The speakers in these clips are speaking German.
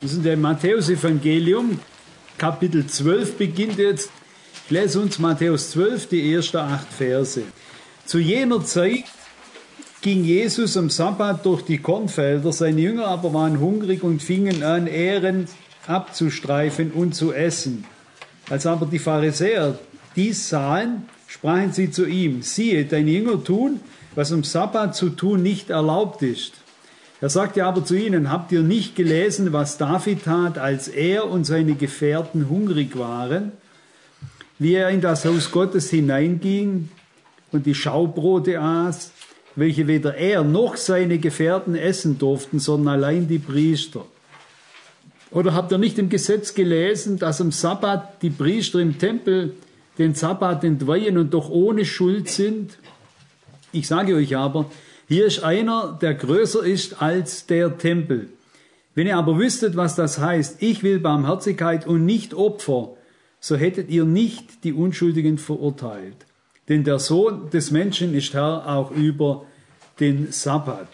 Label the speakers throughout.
Speaker 1: Das ist im Matthäus-Evangelium, Kapitel 12 beginnt jetzt. Ich lese uns Matthäus 12, die ersten 8 Verse. Zu jener Zeit ging Jesus am Sabbat durch die Kornfelder, seine Jünger aber waren hungrig und fingen an, Ähren abzustreifen und zu essen. Als aber die Pharisäer dies sahen, sprachen sie zu ihm: Siehe, deine Jünger tun, was am Sabbat zu tun nicht erlaubt ist. Er sagte aber zu ihnen: Habt ihr nicht gelesen, was David tat, als er und seine Gefährten hungrig waren, wie er in das Haus Gottes hineinging und die Schaubrote aß, welche weder er noch seine Gefährten essen durften, sondern allein die Priester? Oder habt ihr nicht im Gesetz gelesen, dass am Sabbat die Priester im Tempel den Sabbat entweihen und doch ohne Schuld sind? Ich sage euch aber, hier ist einer, der größer ist als der Tempel. Wenn ihr aber wüsstet, was das heißt, ich will Barmherzigkeit und nicht Opfer, so hättet ihr nicht die Unschuldigen verurteilt. Denn der Sohn des Menschen ist Herr auch über den Sabbat.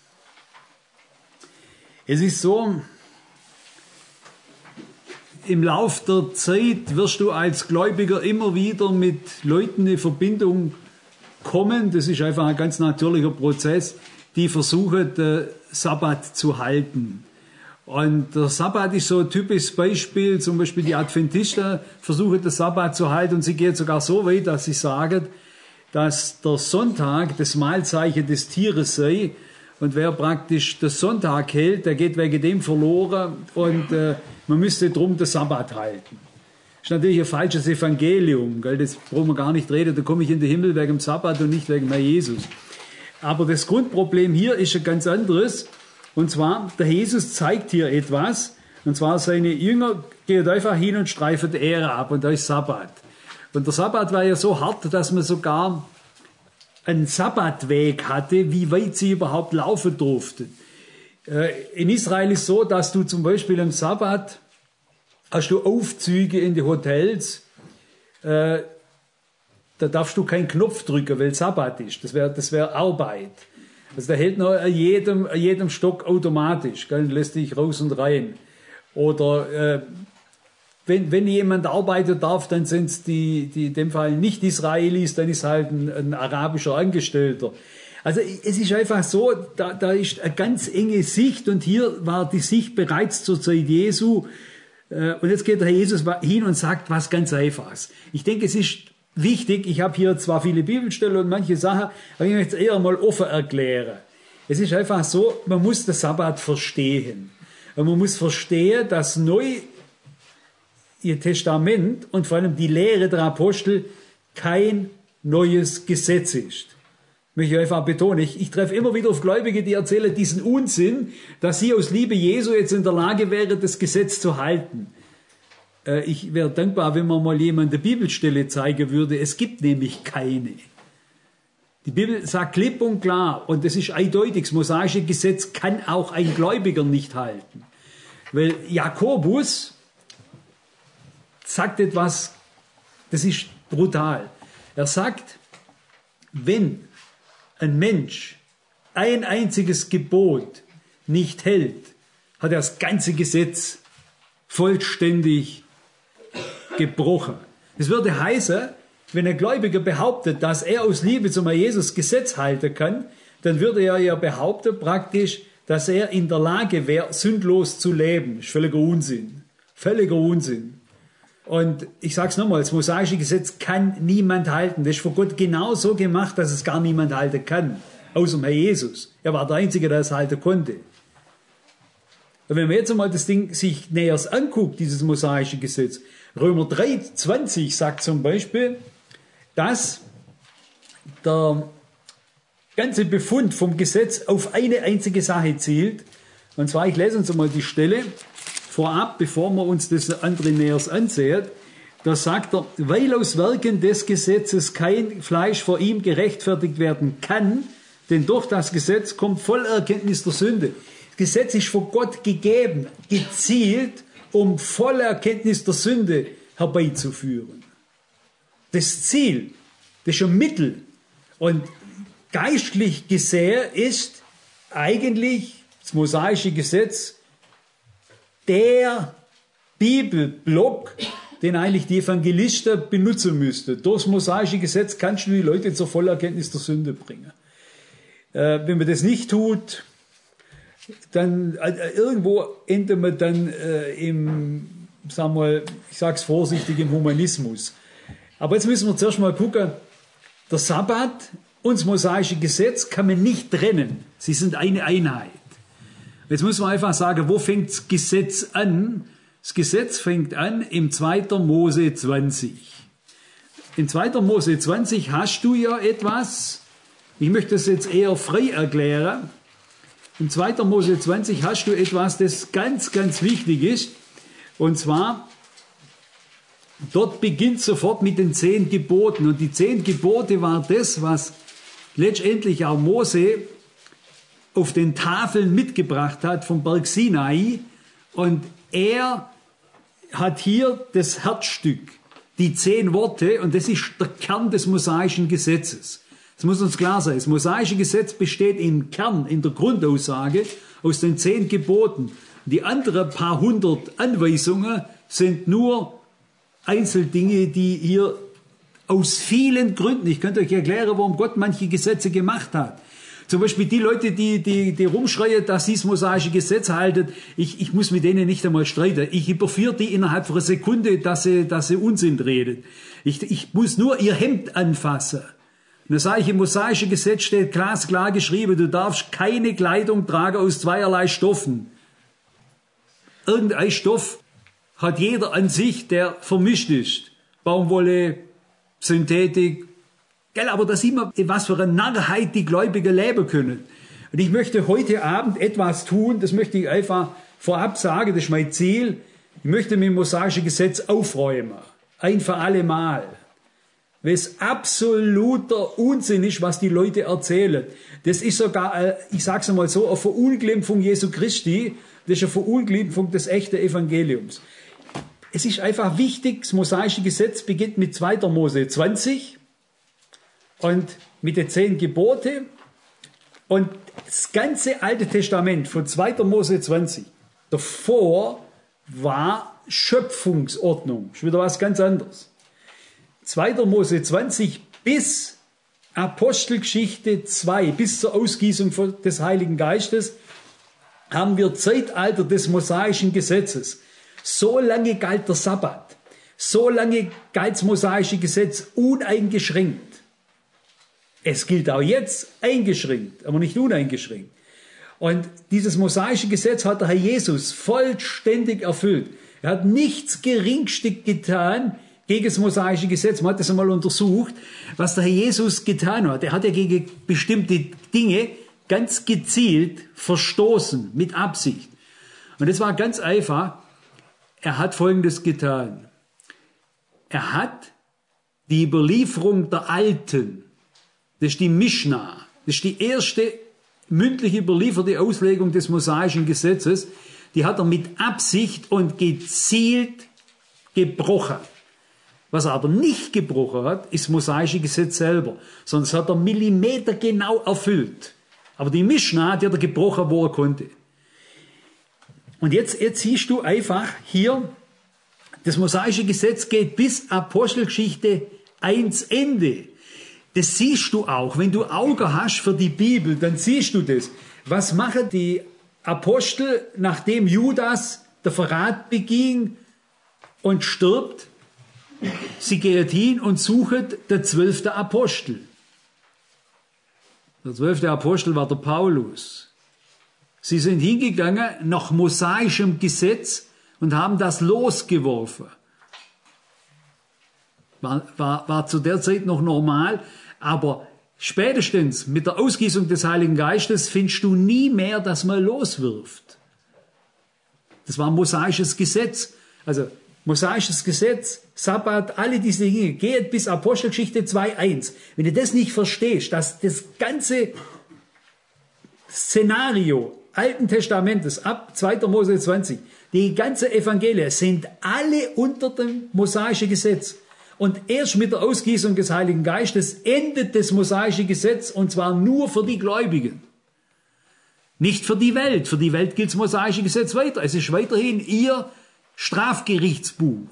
Speaker 1: Es ist so, im Lauf der Zeit wirst du als Gläubiger immer wieder mit Leuten in Verbindung kommen. Das ist einfach ein ganz natürlicher Prozess, die versuchen, den Sabbat zu halten. Und der Sabbat ist so ein typisches Beispiel, zum Beispiel die Adventisten versuchen, den Sabbat zu halten, und sie gehen sogar so weit, dass sie sagen, dass der Sonntag das Mahlzeichen des Tieres sei, und wer praktisch den Sonntag hält, der geht wegen dem verloren, und man müsste drum den Sabbat halten. Das ist natürlich ein falsches Evangelium, gell? Das brauchen wir gar nicht reden, da komme ich in den Himmel wegen dem Sabbat und nicht wegen Jesus. Aber das Grundproblem hier ist ein ganz anderes. Und zwar, der Jesus zeigt hier etwas, und zwar seine Jünger gehen einfach hin und streifen die Ähre ab, und da ist Sabbat. Und der Sabbat war ja so hart, dass man sogar einen Sabbatweg hatte, wie weit sie überhaupt laufen durften. In Israel ist so, dass du zum Beispiel am Sabbat hast du Aufzüge in die Hotels, da darfst du keinen Knopf drücken, weil Sabbat ist. Das wär Arbeit. Also der hält noch an jedem Stock automatisch, gell, lässt dich raus und rein. Oder wenn jemand arbeiten darf, dann sind es die in dem Fall nicht Israelis, dann ist halt ein arabischer Angestellter. Also es ist einfach so, da ist eine ganz enge Sicht, und hier war die Sicht bereits zur Zeit Jesu. Und jetzt geht der Herr Jesus hin und sagt was ganz Einfaches. Ich denke, es ist wichtig, ich habe hier zwar viele Bibelstellen und manche Sachen, aber ich möchte es eher mal offen erklären. Es ist einfach so, man muss den Sabbat verstehen. Und man muss verstehen, dass Neue Testament und vor allem die Lehre der Apostel kein neues Gesetz ist. Möchte ich einfach betonen. Ich treffe immer wieder auf Gläubige, die erzählen diesen Unsinn, dass sie aus Liebe Jesu jetzt in der Lage wären, das Gesetz zu halten. Ich wäre dankbar, wenn man mal jemand eine Bibelstelle zeigen würde. Es gibt nämlich keine. Die Bibel sagt klipp und klar, und das ist eindeutig, das mosaische Gesetz kann auch ein Gläubiger nicht halten. Weil Jakobus sagt etwas, das ist brutal. Er sagt, wenn ein Mensch ein einziges Gebot nicht hält, hat er das ganze Gesetz vollständig gebrochen. Das würde heißen, wenn ein Gläubiger behauptet, dass er aus Liebe zum Herrn Jesus Gesetz halten kann, dann würde er ja behaupten praktisch, dass er in der Lage wäre, sündlos zu leben. Das ist völliger Unsinn. Völliger Unsinn. Und ich sage es nochmal, das mosaische Gesetz kann niemand halten. Das ist von Gott genau so gemacht, dass es gar niemand halten kann, außer dem Herr Jesus. Er war der Einzige, der es halten konnte. Und wenn man jetzt einmal das Ding sich näher anguckt, dieses mosaische Gesetz, Römer 3,20 sagt zum Beispiel, dass der ganze Befund vom Gesetz auf eine einzige Sache zielt. Und zwar, ich lese uns einmal die Stelle vorab, bevor wir uns das andere näher ansehen. Da sagt er, weil aus Werken des Gesetzes kein Fleisch vor ihm gerechtfertigt werden kann, denn durch das Gesetz kommt Vollerkenntnis der Sünde. Das Gesetz ist von Gott gegeben, gezielt, um Vollerkenntnis der Sünde herbeizuführen. Das Ziel, das ist ein Mittel. Und geistlich gesehen ist eigentlich das mosaische Gesetz der Bibelblock, den eigentlich die Evangelisten benutzen müssten. Durchs mosaische Gesetz kannst du die Leute zur Vollerkenntnis der Sünde bringen. Wenn man das nicht tut, dann irgendwo endet man dann sagen wir mal, ich sag's vorsichtig, im Humanismus. Aber jetzt müssen wir zuerst mal gucken, der Sabbat und das mosaische Gesetz kann man nicht trennen. Sie sind eine Einheit. Jetzt muss man einfach sagen, wo fängt das Gesetz an? Das Gesetz fängt an im 2. Mose 20. In 2. Mose 20 hast du ja etwas, ich möchte das jetzt eher frei erklären. Im 2. Mose 20 hast du etwas, das ganz, ganz wichtig ist. Und zwar, dort beginnt sofort mit den 10 Geboten. Und die 10 Gebote war das, was letztendlich auch Mose auf den Tafeln mitgebracht hat vom Berg Sinai. Und er hat hier das Herzstück, die 10 Worte, und das ist der Kern des mosaischen Gesetzes. Das muss uns klar sein. Das mosaische Gesetz besteht im Kern, in der Grundaussage, aus den 10 Geboten. Die anderen paar hundert Anweisungen sind nur Einzeldinge, die hier aus vielen Gründen, ich könnte euch erklären, warum Gott manche Gesetze gemacht hat. Zum Beispiel die Leute, die rumschreien, dass sie das mosaische Gesetz halten, ich muss mit denen nicht einmal streiten. Ich überführe die innerhalb von einer Sekunde, dass sie Unsinn reden. Ich muss nur ihr Hemd anfassen. Und dann sage ich, im mosaischen Gesetz steht glasklar geschrieben, du darfst keine Kleidung tragen aus zweierlei Stoffen. Irgendein Stoff hat jeder an sich, der vermischt ist. Baumwolle, Synthetik. Gell, aber da sieht man, was für eine Narrheit die Gläubigen leben können. Und ich möchte heute Abend etwas tun, das möchte ich einfach vorab sagen, das ist mein Ziel. Ich möchte mit dem mosaischen Gesetz aufräumen. Ein für alle Mal. Weil es absoluter Unsinn ist, was die Leute erzählen. Das ist sogar, ich sage es mal so, eine Verunglimpfung Jesu Christi. Das ist eine Verunglimpfung des echten Evangeliums. Es ist einfach wichtig, das mosaische Gesetz beginnt mit 2. Mose 20 und mit den 10 Gebote. Und das ganze Alte Testament von 2. Mose 20 davor war Schöpfungsordnung. Ist wieder was ganz anderes. 2. Mose 20 bis Apostelgeschichte 2, bis zur Ausgießung des Heiligen Geistes, haben wir Zeitalter des mosaischen Gesetzes. So lange galt der Sabbat. So lange galt das mosaische Gesetz uneingeschränkt. Es gilt auch jetzt eingeschränkt, aber nicht uneingeschränkt. Und dieses mosaische Gesetz hat der Herr Jesus vollständig erfüllt. Er hat nichts Geringstück getan gegen das mosaische Gesetz. Man hat das einmal untersucht, was der Herr Jesus getan hat. Er hat ja gegen bestimmte Dinge ganz gezielt verstoßen, mit Absicht. Und das war ganz einfach. Er hat Folgendes getan. Er hat die Überlieferung der Alten, das ist die Mishnah, das ist die erste mündlich überlieferte Auslegung des mosaischen Gesetzes, die hat er mit Absicht und gezielt gebrochen. Was er aber nicht gebrochen hat, ist das mosaische Gesetz selber, sondern es hat er millimetergenau erfüllt. Aber die Mishnah, die hat er gebrochen, wo er konnte. Und jetzt siehst du einfach hier, das mosaische Gesetz geht bis Apostelgeschichte 1 Ende. Das siehst du auch. Wenn du Augen hast für die Bibel, dann siehst du das. Was machen die Apostel, nachdem Judas der Verrat beging und stirbt? Sie gehen hin und suchen den 12. Apostel. Der 12. Apostel war der Paulus. Sie sind hingegangen nach mosaischem Gesetz und haben das losgeworfen. War zu der Zeit noch normal, aber spätestens mit der Ausgießung des Heiligen Geistes findest du nie mehr, dass man loswirft. Das war mosaisches Gesetz. Also mosaisches Gesetz, Sabbat, alle diese Dinge, geht bis Apostelgeschichte 2,1. Wenn du das nicht verstehst, dass das ganze Szenario Alten Testamentes ab 2. Mose 20, die ganze Evangelien sind alle unter dem mosaischen Gesetz. Und erst mit der Ausgießung des Heiligen Geistes endet das mosaische Gesetz, und zwar nur für die Gläubigen. Nicht für die Welt. Für die Welt gilt das mosaische Gesetz weiter. Es ist weiterhin ihr Strafgerichtsbuch.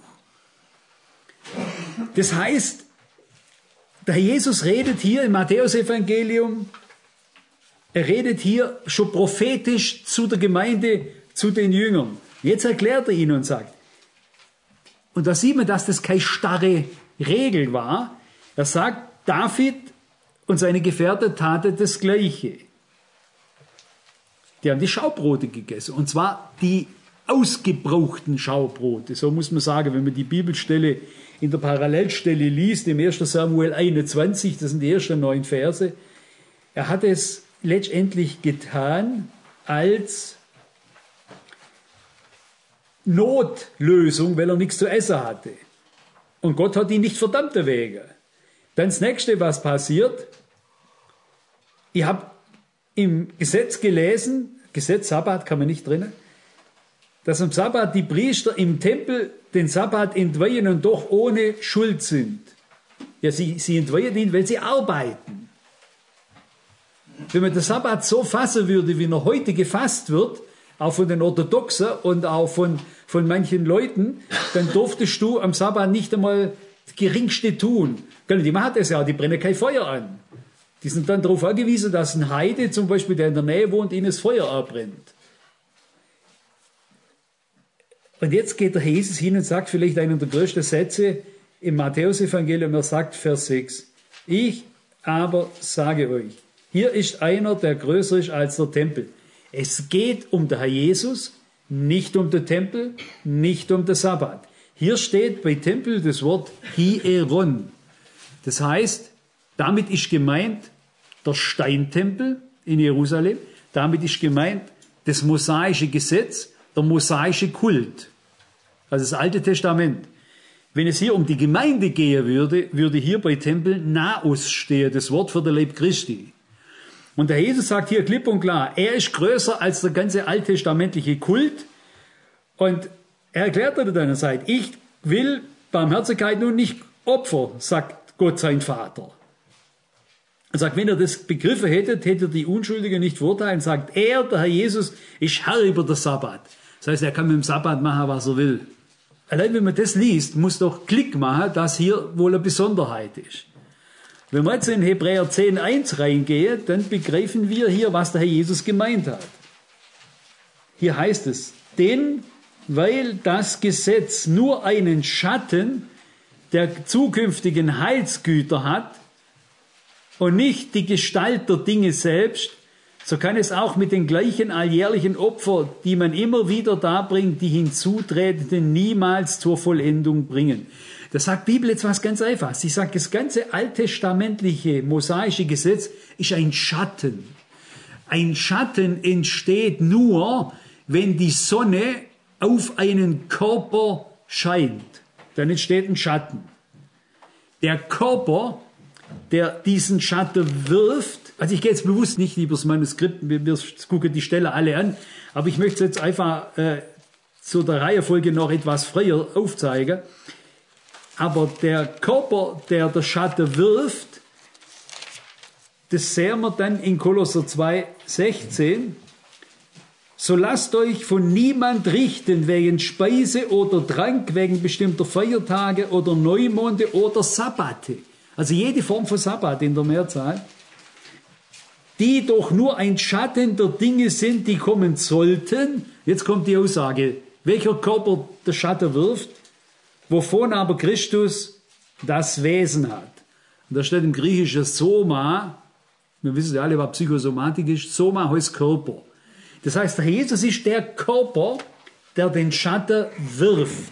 Speaker 1: Das heißt, der Herr Jesus redet hier im Matthäusevangelium, er redet hier schon prophetisch zu der Gemeinde, zu den Jüngern. Jetzt erklärt er ihnen und sagt, und da sieht man, dass das keine starre Regel war. Er sagt, David und seine Gefährten taten das Gleiche. Die haben die Schaubrote gegessen, und zwar die ausgebrauchten Schaubrote. So muss man sagen, wenn man die Bibelstelle in der Parallelstelle liest, im 1. Samuel 21, das sind die ersten 9 Verse. Er hat es letztendlich getan als Notlösung, weil er nichts zu essen hatte. Und Gott hat ihn nicht verdammt deswegen. Dann das nächste, was passiert, ich habe im Gesetz gelesen, Gesetz Sabbat kann man nicht drinnen, dass am Sabbat die Priester im Tempel den Sabbat entweihen und doch ohne Schuld sind. Ja, sie entweihen ihn, weil sie arbeiten. Wenn man den Sabbat so fassen würde, wie er heute gefasst wird, auch von den Orthodoxen und auch von manchen Leuten, dann durftest du am Sabbat nicht einmal das Geringste tun. Die machen das ja, die brennen kein Feuer an. Die sind dann darauf angewiesen, dass ein Heide zum Beispiel, der in der Nähe wohnt, ihnen das Feuer abbrennt. Und jetzt geht der Jesus hin und sagt vielleicht einen der größten Sätze im Matthäusevangelium, er sagt Vers 6, ich aber sage euch, hier ist einer, der größer ist als der Tempel. Es geht um den Herr Jesus, nicht um den Tempel, nicht um den Sabbat. Hier steht bei Tempel das Wort Hieron. Das heißt, damit ist gemeint der Steintempel in Jerusalem, damit ist gemeint das mosaische Gesetz, der mosaische Kult, also das Alte Testament. Wenn es hier um die Gemeinde gehen würde, würde hier bei Tempel Naos stehen, das Wort für den Leib Christi. Und der Jesus sagt hier klipp und klar, er ist größer als der ganze alttestamentliche Kult. Und er erklärt dann und sagt, ich will Barmherzigkeit nun nicht Opfer, sagt Gott sein Vater. Er sagt, wenn er das begriffen hätte, hätte er die Unschuldigen nicht verurteilen. Sagt er, der Herr Jesus, ist Herr über den Sabbat. Das heißt, er kann mit dem Sabbat machen, was er will. Allein wenn man das liest, muss doch Klick machen, dass hier wohl eine Besonderheit ist. Wenn wir jetzt in Hebräer 10,1 reingehen, dann begreifen wir hier, was der Herr Jesus gemeint hat. Hier heißt es, denn weil das Gesetz nur einen Schatten der zukünftigen Heilsgüter hat und nicht die Gestalt der Dinge selbst, so kann es auch mit den gleichen alljährlichen Opfern, die man immer wieder darbringt, die Hinzutretenden niemals zur Vollendung bringen. Da sagt die Bibel jetzt was ganz Einfaches. Sie sagt, das ganze alttestamentliche, mosaische Gesetz ist ein Schatten. Ein Schatten entsteht nur, wenn die Sonne auf einen Körper scheint. Dann entsteht ein Schatten. Der Körper, der diesen Schatten wirft, also ich gehe jetzt bewusst nicht über das Manuskript, wir gucken die Stelle alle an, aber ich möchte jetzt einfach zu der Reihenfolge noch etwas freier aufzeigen. Aber der Körper, der der Schatten wirft, das sehen wir dann in Kolosser 2,16. So lasst euch von niemand richten wegen Speise oder Trank, wegen bestimmter Feiertage oder Neumonde oder Sabbate. Also jede Form von Sabbat in der Mehrzahl, die doch nur ein Schatten der Dinge sind, die kommen sollten. Jetzt kommt die Aussage, welcher Körper der Schatten wirft, wovon aber Christus das Wesen hat. Und da steht im Griechischen Soma, wir wissen ja alle, was Psychosomatik ist, Soma heißt Körper. Das heißt, der Jesus ist der Körper, der den Schatten wirft.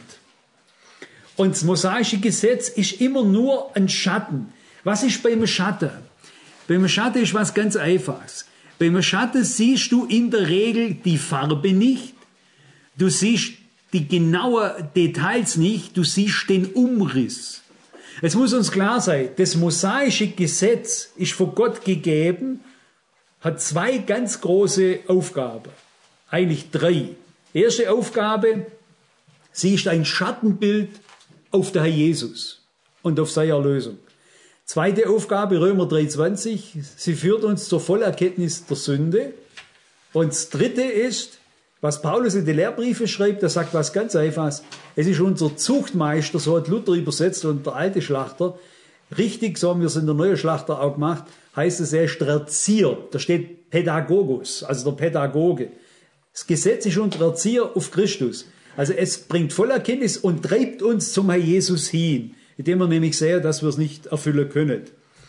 Speaker 1: Und das mosaische Gesetz ist immer nur ein Schatten. Was ist beim Schatten? Beim Schatten ist was ganz Einfaches. Beim Schatten siehst du in der Regel die Farbe nicht, du siehst die genauen Details nicht, du siehst den Umriss. Es muss uns klar sein, das mosaische Gesetz ist von Gott gegeben, hat 2 ganz große Aufgaben, eigentlich 3. Erste Aufgabe, sie ist ein Schattenbild auf den Herr Jesus und auf seine Erlösung. Zweite Aufgabe, Römer 3,20, sie führt uns zur Vollerkenntnis der Sünde. Und das Dritte ist, was Paulus in die Lehrbriefe schreibt, der sagt was ganz Einfaches. Es ist unser Zuchtmeister, so hat Luther übersetzt und der alte Schlachter. Richtig, so haben wir es in der neuen Schlachter auch gemacht, heißt es, er ist der Erzieher. Da steht Pädagogus, also der Pädagoge. Das Gesetz ist unser Erzieher auf Christus. Also es bringt Vollerkenntnis und treibt uns zum Herr Jesus hin, indem wir nämlich sehen, dass wir es nicht erfüllen können.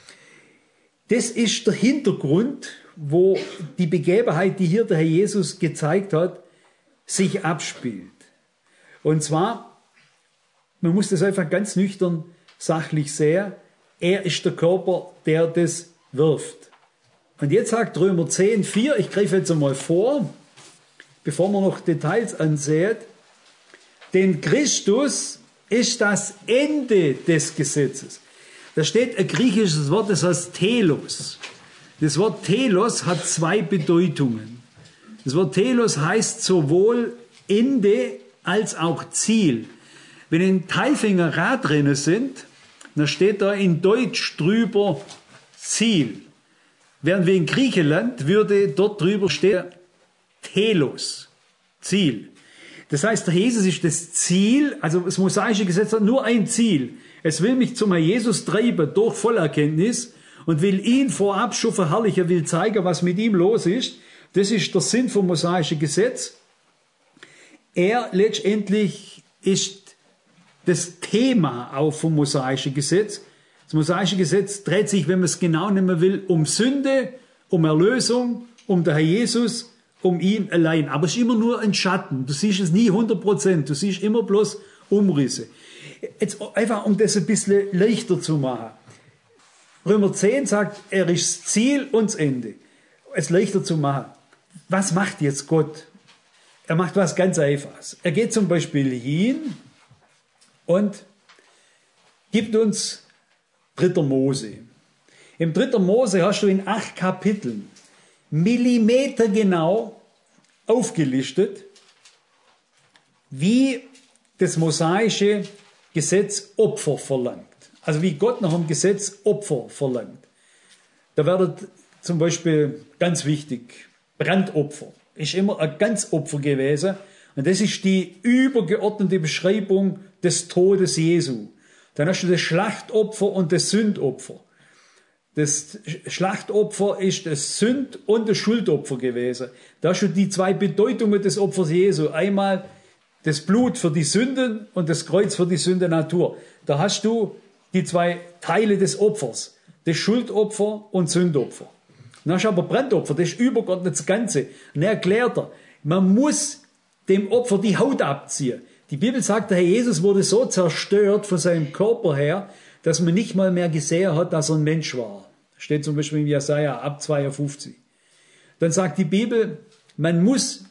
Speaker 1: Das ist der Hintergrund, wo die Begebenheit, die hier der Herr Jesus gezeigt hat, sich abspielt. Und zwar, man muss das einfach ganz nüchtern, sachlich sehen, er ist der Körper, der das wirft. Und jetzt sagt Römer 10,4, ich greife jetzt einmal vor, bevor man noch Details ansieht, denn Christus ist das Ende des Gesetzes. Da steht ein griechisches Wort, das heißt Telos. Das Wort Telos hat zwei Bedeutungen. Das Wort Telos heißt sowohl Ende als auch Ziel. Wenn in Teilfinger Radrennen sind, dann steht da in Deutsch drüber Ziel. Während wir in Griechenland würde dort drüber stehen Telos, Ziel. Das heißt, der Jesus ist das Ziel, also das mosaische Gesetz hat nur ein Ziel. Es will mich zum Herr Jesus treiben durch Vollerkenntnis und will ihn vorab schon verherrlichen, will zeigen, was mit ihm los ist. Das ist der Sinn vom mosaischen Gesetz. Er letztendlich ist das Thema auch vom mosaischen Gesetz. Das mosaische Gesetz dreht sich, wenn man es genau nehmen will, um Sünde, um Erlösung, um den Herr Jesus, um ihn allein. Aber es ist immer nur ein Schatten. Du siehst es nie 100%. Du siehst immer bloß Umrisse. Jetzt einfach, um das ein bisschen leichter zu machen. Römer 10 sagt, er ist das Ziel und das Ende. Es leichter zu machen. Was macht jetzt Gott? Er macht was ganz Einfaches. Er geht zum Beispiel hin und gibt uns 3. Mose. Im 3. Mose hast du in 8 Kapiteln millimetergenau aufgelistet, wie das mosaische Gesetz Opfer verlangt. Also wie Gott nach dem Gesetz Opfer verlangt. Da wird zum Beispiel ganz wichtig, Brandopfer ist immer ein Ganzopfer gewesen. Und das ist die übergeordnete Beschreibung des Todes Jesu. Dann hast du das Schlachtopfer und das Sündopfer. Das Schlachtopfer ist das Sünd- und das Schuldopfer gewesen. Da hast du die zwei Bedeutungen des Opfers Jesu. Einmal das Blut für die Sünden und das Kreuz für die Sündennatur. Da hast du die zwei Teile des Opfers. Das Schuldopfer und Sündopfer. Dann hast du aber Brandopfer, das ist übergeordnet das Ganze. Und er erklärt man muss dem Opfer die Haut abziehen. Die Bibel sagt, der Herr Jesus wurde so zerstört von seinem Körper her, dass man nicht mal mehr gesehen hat, dass er ein Mensch war. Steht zum Beispiel in Jesaja ab 52. Dann sagt die Bibel, man muss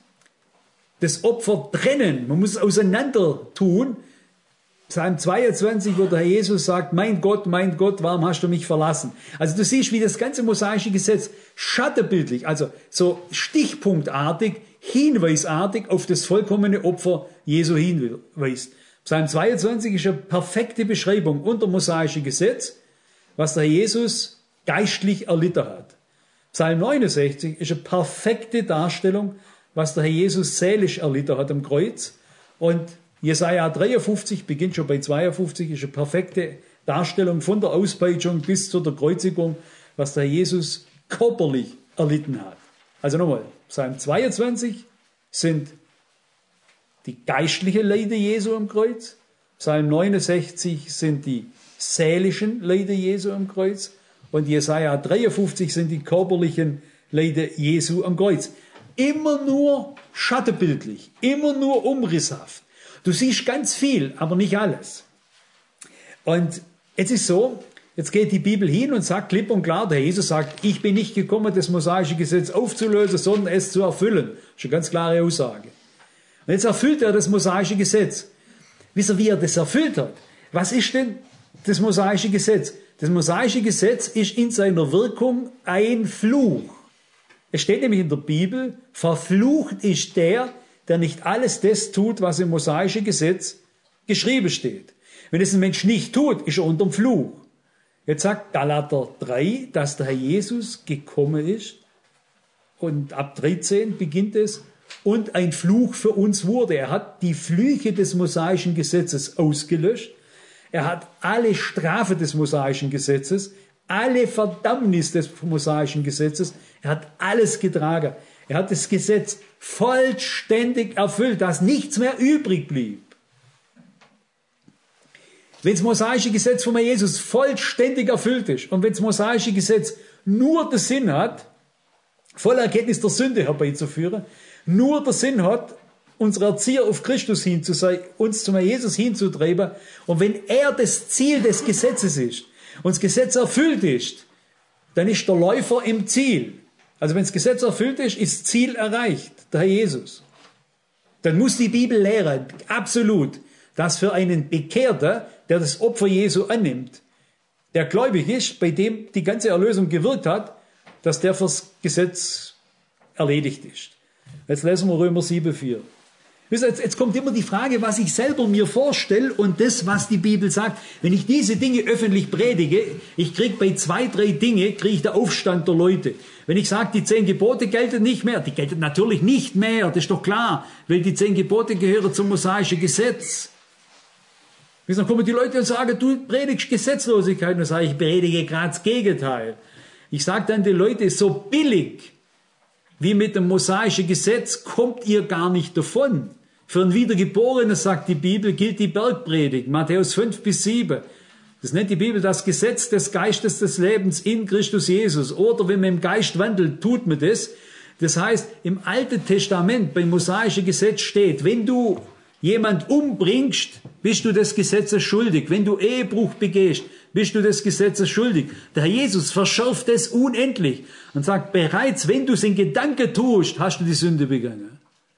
Speaker 1: das Opfer trennen, man muss es auseinander tun. Psalm 22, wo der Herr Jesus sagt, mein Gott, warum hast du mich verlassen? Also du siehst, wie das ganze mosaische Gesetz schattenbildlich, also so stichpunktartig, hinweisartig auf das vollkommene Opfer Jesu hinweist. Psalm 22 ist eine perfekte Beschreibung unter mosaische Gesetz, was der Herr Jesus geistlich erlitten hat. Psalm 69 ist eine perfekte Darstellung, was der Herr Jesus seelisch erlitten hat am Kreuz. Und Jesaja 53 beginnt schon bei 52, ist eine perfekte Darstellung von der Auspeitschung bis zu der Kreuzigung, was der Herr Jesus körperlich erlitten hat. Also nochmal, Psalm 22 sind die geistliche Leiden Jesu am Kreuz. Psalm 69 sind die seelischen Leiden Jesu am Kreuz. Und Jesaja 53 sind die körperlichen Leiden Jesu am Kreuz. Immer nur schattenbildlich, immer nur umrisshaft. Du siehst ganz viel, aber nicht alles. Und jetzt ist so, jetzt geht die Bibel hin und sagt klipp und klar, der Jesus sagt, ich bin nicht gekommen, das mosaische Gesetz aufzulösen, sondern es zu erfüllen. Das ist eine ganz klare Aussage. Und jetzt erfüllt er das mosaische Gesetz. Wisst ihr, wie er das erfüllt hat? Was ist denn das mosaische Gesetz? Das mosaische Gesetz ist in seiner Wirkung ein Fluch. Es steht nämlich in der Bibel, verflucht ist der nicht alles das tut, was im mosaischen Gesetz geschrieben steht. Wenn es ein Mensch nicht tut, ist er unterm Fluch. Jetzt sagt Galater 3, dass der Herr Jesus gekommen ist, und ab 13 beginnt es, und ein Fluch für uns wurde. Er hat die Flüche des mosaischen Gesetzes ausgelöscht. Er hat alle Strafe des mosaischen Gesetzes, alle Verdammnis des mosaischen Gesetzes, er hat alles getragen. Er hat das Gesetz vollständig erfüllt, dass nichts mehr übrig blieb. Wenn das mosaische Gesetz von Jesus vollständig erfüllt ist und wenn das mosaische Gesetz nur den Sinn hat, volle Erkenntnis der Sünde herbeizuführen, nur den Sinn hat, unsere Erzieher auf Christus hinzusehen, uns zum Jesus hinzutreiben, und wenn er das Ziel des Gesetzes ist und das Gesetz erfüllt ist, dann ist der Läufer im Ziel. Also wenn das Gesetz erfüllt ist, ist das Ziel erreicht, der Herr Jesus. Dann muss die Bibel lehren, absolut, dass für einen Bekehrten, der das Opfer Jesu annimmt, der gläubig ist, bei dem die ganze Erlösung gewirkt hat, dass der fürs Gesetz erledigt ist. Jetzt lesen wir Römer 7,4. Jetzt kommt immer die Frage, was ich selber mir vorstelle und das, was die Bibel sagt. Wenn ich diese Dinge öffentlich predige, ich kriege bei 2, 3 Dinge, kriege ich den Aufstand der Leute. Wenn ich sage, die 10 Gebote gelten nicht mehr, die gelten natürlich nicht mehr, das ist doch klar, weil die 10 Gebote gehören zum mosaischen Gesetz. Dann kommen die Leute und sagen, du predigst Gesetzlosigkeit, und dann sage ich predige gerade das Gegenteil. Ich sage dann den Leuten, so billig wie mit dem mosaischen Gesetz kommt ihr gar nicht davon. Für einen Wiedergeborenen, sagt die Bibel, gilt die Bergpredigt, Matthäus 5-7. Das nennt die Bibel das Gesetz des Geistes des Lebens in Christus Jesus. Oder wenn man im Geist wandelt, tut man das. Das heißt, im Alten Testament, beim mosaischen Gesetz steht, wenn du jemand umbringst, bist du des Gesetzes schuldig. Wenn du Ehebruch begehst, bist du des Gesetzes schuldig. Der Herr Jesus verschärft es unendlich und sagt, bereits wenn du es in Gedanken tust, hast du die Sünde begangen.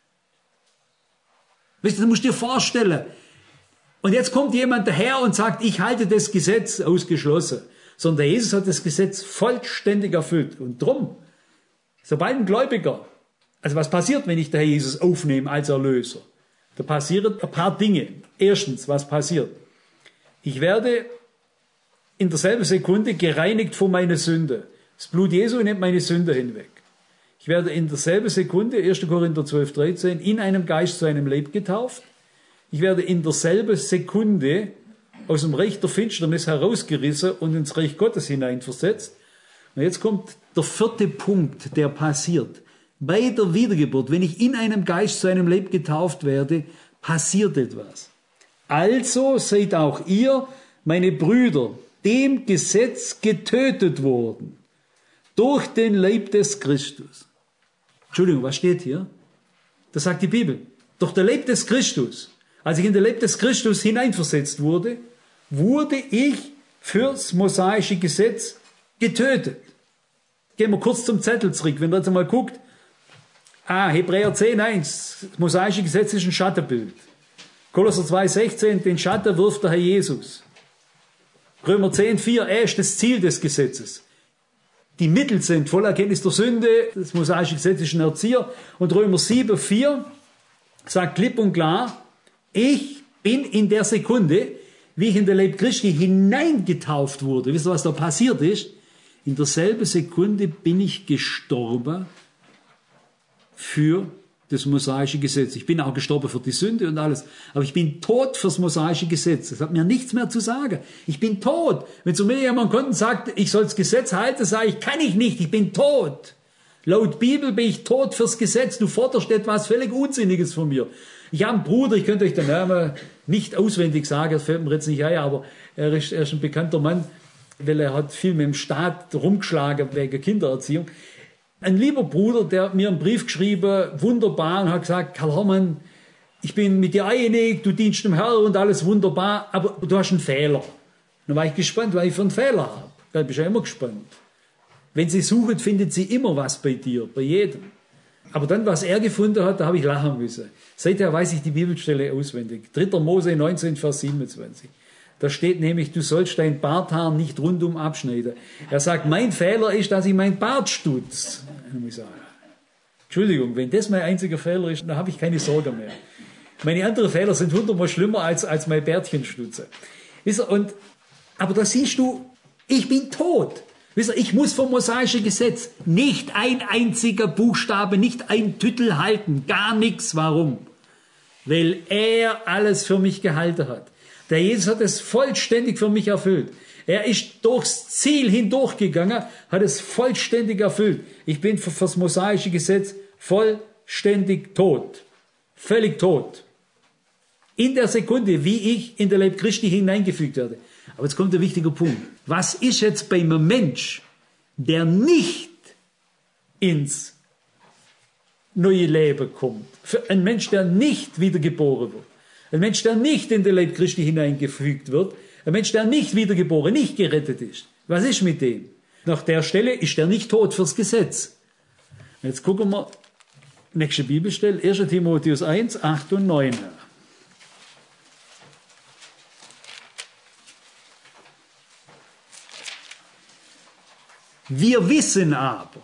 Speaker 1: Weißt du, das musst du dir vorstellen. Und jetzt kommt jemand daher und sagt, ich halte das Gesetz ausgeschlossen. Sondern der Jesus hat das Gesetz vollständig erfüllt. Und drum, sobald ein Gläubiger, also was passiert, wenn ich den Herr Jesus aufnehme als Erlöser? Da passieren ein paar Dinge. Erstens, was passiert? Ich werde in derselben Sekunde gereinigt von meiner Sünde. Das Blut Jesu nimmt meine Sünde hinweg. Ich werde in derselben Sekunde, 1. Korinther 12,13, in einem Geist zu einem Leib getauft. Ich werde in derselben Sekunde aus dem Reich der Finsternis herausgerissen und ins Reich Gottes hineinversetzt. Und jetzt kommt der 4. Punkt, der passiert. Bei der Wiedergeburt, wenn ich in einem Geist zu einem Leib getauft werde, passiert etwas. Also seid auch ihr, meine Brüder, dem Gesetz getötet worden, durch den Leib des Christus. Entschuldigung, was steht hier? Das sagt die Bibel. Durch den Leib des Christus. Als ich in den Leib des Christus hineinversetzt wurde, wurde ich fürs mosaische Gesetz getötet. Gehen wir kurz zum Zettel zurück, wenn ihr jetzt einmal guckt. Hebräer 10,1, das mosaische Gesetz ist ein Schattenbild. Kolosser 2,16, den Schatten wirft der Herr Jesus. Römer 10,4, er ist das Ziel des Gesetzes. Die Mittel sind voller Erkenntnis der Sünde, das mosaische Gesetz ist ein Erzieher. Und Römer 7,4 sagt klipp und klar, ich bin in der Sekunde, wie ich in den Leib Christi hineingetauft wurde. Wisst ihr, was da passiert ist? In derselben Sekunde bin ich gestorben für das mosaische Gesetz. Ich bin auch gestorben für die Sünde und alles. Aber ich bin tot fürs mosaische Gesetz. Das hat mir nichts mehr zu sagen. Ich bin tot. Wenn zu mir jemand kommt und sagt, ich soll das Gesetz halten, sage ich, kann ich nicht. Ich bin tot. Laut Bibel bin ich tot fürs Gesetz. Du forderst etwas völlig Unsinniges von mir. Ich habe einen Bruder, ich könnte euch den Namen nicht auswendig sagen, das fällt mir jetzt nicht ein, aber er ist ein bekannter Mann, weil er hat viel mit dem Staat rumgeschlagen wegen Kindererziehung. Ein lieber Bruder, der hat mir einen Brief geschrieben, wunderbar, und hat gesagt, Karl Hermann, ich bin mit dir einig, du dienst dem Herrn und alles wunderbar, aber du hast einen Fehler. Dann war ich gespannt, was ich für einen Fehler habe. Da bin ich ja immer gespannt. Wenn Sie suchen, finden Sie immer was bei dir, bei jedem. Aber dann, was er gefunden hat, da habe ich lachen müssen. Seither weiß ich die Bibelstelle auswendig. 3. Mose 19, Vers 27. Da steht nämlich, du sollst dein Barthaar nicht rundum abschneiden. Er sagt, mein Fehler ist, dass ich mein Bart stutz. Dann muss ich sagen, Entschuldigung, wenn das mein einziger Fehler ist, dann habe ich keine Sorge mehr. Meine anderen Fehler sind 100-mal schlimmer als mein Bärtchen stutze. Aber da siehst du, ich bin tot. Wisst ihr, ich muss vom mosaischen Gesetz nicht ein einziger Buchstabe, nicht ein Tüttel halten, gar nichts. Warum? Weil er alles für mich gehalten hat. Der Jesus hat es vollständig für mich erfüllt. Er ist durchs Ziel hindurchgegangen, hat es vollständig erfüllt. Ich bin für das mosaische Gesetz vollständig tot. Völlig tot. In der Sekunde, wie ich in der Leib Christi hineingefügt werde. Aber jetzt kommt der wichtige Punkt. Was ist jetzt bei einem Mensch, der nicht ins neue Leben kommt? Für einen Mensch, der nicht wiedergeboren wird. Ein Mensch, der nicht in den Leib Christi hineingefügt wird. Ein Mensch, der nicht wiedergeboren, nicht gerettet ist. Was ist mit dem? Nach der Stelle ist er nicht tot fürs Gesetz. Jetzt gucken wir, nächste Bibelstelle, 1. Timotheus 1, 8 und 9. Wir wissen aber,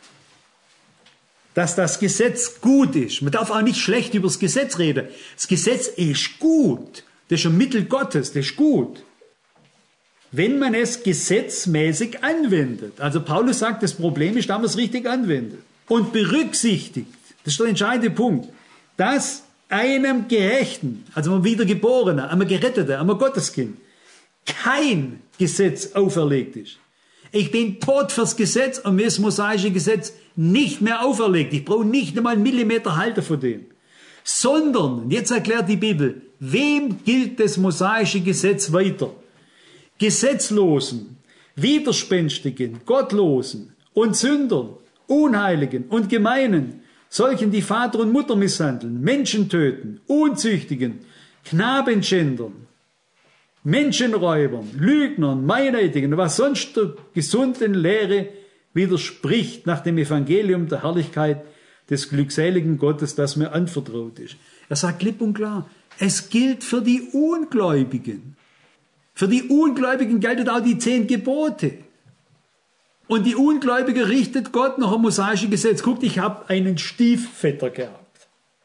Speaker 1: dass das Gesetz gut ist. Man darf auch nicht schlecht über das Gesetz reden. Das Gesetz ist gut. Das ist ein Mittel Gottes. Das ist gut. Wenn man es gesetzmäßig anwendet. Also Paulus sagt, das Problem ist, dass man es richtig anwendet. Und berücksichtigt, das ist der entscheidende Punkt, dass einem Gerechten, also einem Wiedergeborenen, einem Geretteten, einem Gotteskind, kein Gesetz auferlegt ist. Ich bin tot fürs Gesetz und mir ist das mosaische Gesetz nicht mehr auferlegt. Ich brauche nicht einmal einen Millimeter halten von dem. Sondern, jetzt erklärt die Bibel, wem gilt das mosaische Gesetz weiter? Gesetzlosen, Widerspenstigen, Gottlosen und Sündern, Unheiligen und Gemeinen, solchen, die Vater und Mutter misshandeln, Menschen töten, Unzüchtigen, Knabenschändern, Menschenräubern, Lügnern, Meineidigen, was sonst der gesunden Lehre widerspricht nach dem Evangelium der Herrlichkeit des glückseligen Gottes, das mir anvertraut ist. Er sagt klipp und klar, es gilt für die Ungläubigen. Für die Ungläubigen gelten auch die 10 Gebote. Und die Ungläubigen richtet Gott nach dem mosaischen Gesetz. Guckt, ich habe einen Stiefvetter gehabt.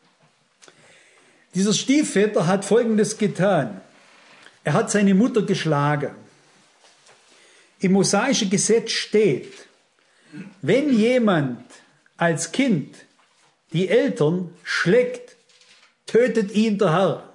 Speaker 1: Dieser Stiefvetter hat Folgendes getan. Er hat seine Mutter geschlagen. Im mosaischen Gesetz steht, wenn jemand als Kind die Eltern schlägt, tötet ihn der Herr.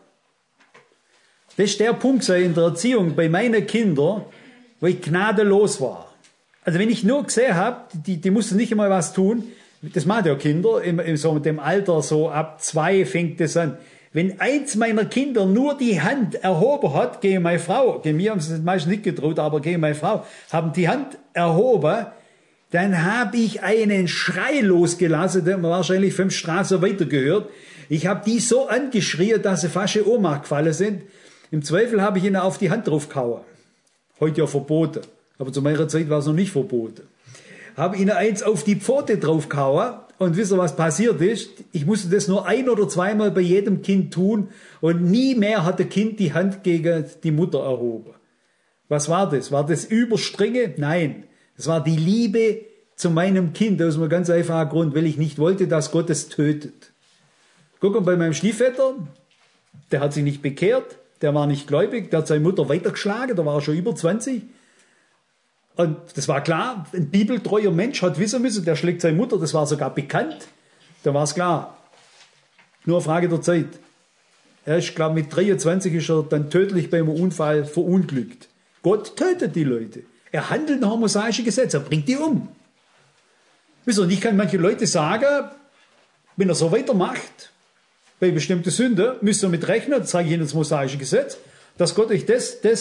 Speaker 1: Das ist der Punkt in der Erziehung bei meinen Kindern, wo ich gnadenlos war. Also wenn ich nur gesehen habe, die mussten nicht einmal was tun, das machen ja Kinder, so mit dem Alter, so ab 2 fängt das an. Wenn eins meiner Kinder nur die Hand erhoben hat, gegen meine Frau, gegen mir haben sie es meistens nicht getraut, aber gegen meine Frau, haben die Hand erhoben, dann habe ich einen Schrei losgelassen, der man wahrscheinlich 5 Straßen weiter gehört. Ich habe die so angeschrien, dass sie fast in Ohnmacht gefallen sind. Im Zweifel habe ich ihnen auf die Hand draufgehauen. Heute ja verboten, aber zu meiner Zeit war es noch nicht verboten. Habe ihnen eins auf die Pfote draufgehauen. Und wisst ihr, was passiert ist? Ich musste das nur 1 oder 2 Mal bei jedem Kind tun und nie mehr hat das Kind die Hand gegen die Mutter erhoben. Was war das? War das Überstrenge? Nein. Das war die Liebe zu meinem Kind aus einem ganz einfachen Grund, weil ich nicht wollte, dass Gott es tötet. Guck mal, bei meinem Stiefvater, der hat sich nicht bekehrt, der war nicht gläubig, der hat seine Mutter weitergeschlagen, da war er schon über 20. Und das war klar, ein bibeltreuer Mensch hat wissen müssen, der schlägt seine Mutter, das war sogar bekannt. Da war es klar. Nur eine Frage der Zeit. Er ist, glaube ich, mit 23 ist er dann tödlich beim Unfall verunglückt. Gott tötet die Leute. Er handelt nach dem mosaischen Gesetz, er bringt die um. Wisst ihr, und ich kann manche Leute sagen, wenn er so weitermacht, bei bestimmten Sünden, müsst ihr mit rechnen, das sage ich Ihnen das mosaische Gesetz, dass Gott euch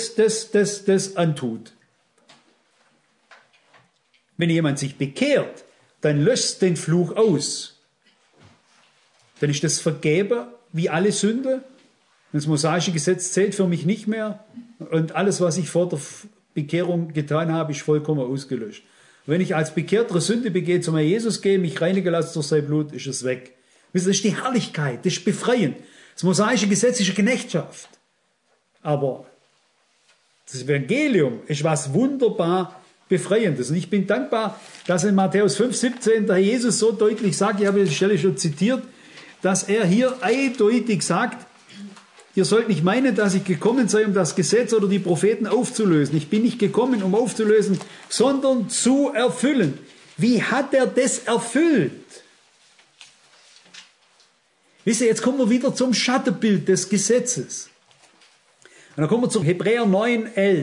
Speaker 1: das antut. Wenn jemand sich bekehrt, dann löscht den Fluch aus. Dann ist das vergeben wie alle Sünde. Das mosaische Gesetz zählt für mich nicht mehr. Und alles, was ich vor der Bekehrung getan habe, ist vollkommen ausgelöscht. Und wenn ich als Bekehrter Sünde begehe, zum Herrn Jesus gehe, mich reinigen lasse durch sein Blut, ist es weg. Das ist die Herrlichkeit, das ist befreiend. Das mosaische Gesetz ist eine Knechtschaft. Aber das Evangelium ist was wunderbar Befreiendes. Und ich bin dankbar, dass in Matthäus 5,17 der Herr Jesus so deutlich sagt, ich habe die Stelle schon zitiert, dass er hier eindeutig sagt, ihr sollt nicht meinen, dass ich gekommen sei, um das Gesetz oder die Propheten aufzulösen. Ich bin nicht gekommen, um aufzulösen, sondern zu erfüllen. Wie hat er das erfüllt? Wisst ihr, jetzt kommen wir wieder zum Schattenbild des Gesetzes. Und dann kommen wir zum Hebräer 9,11.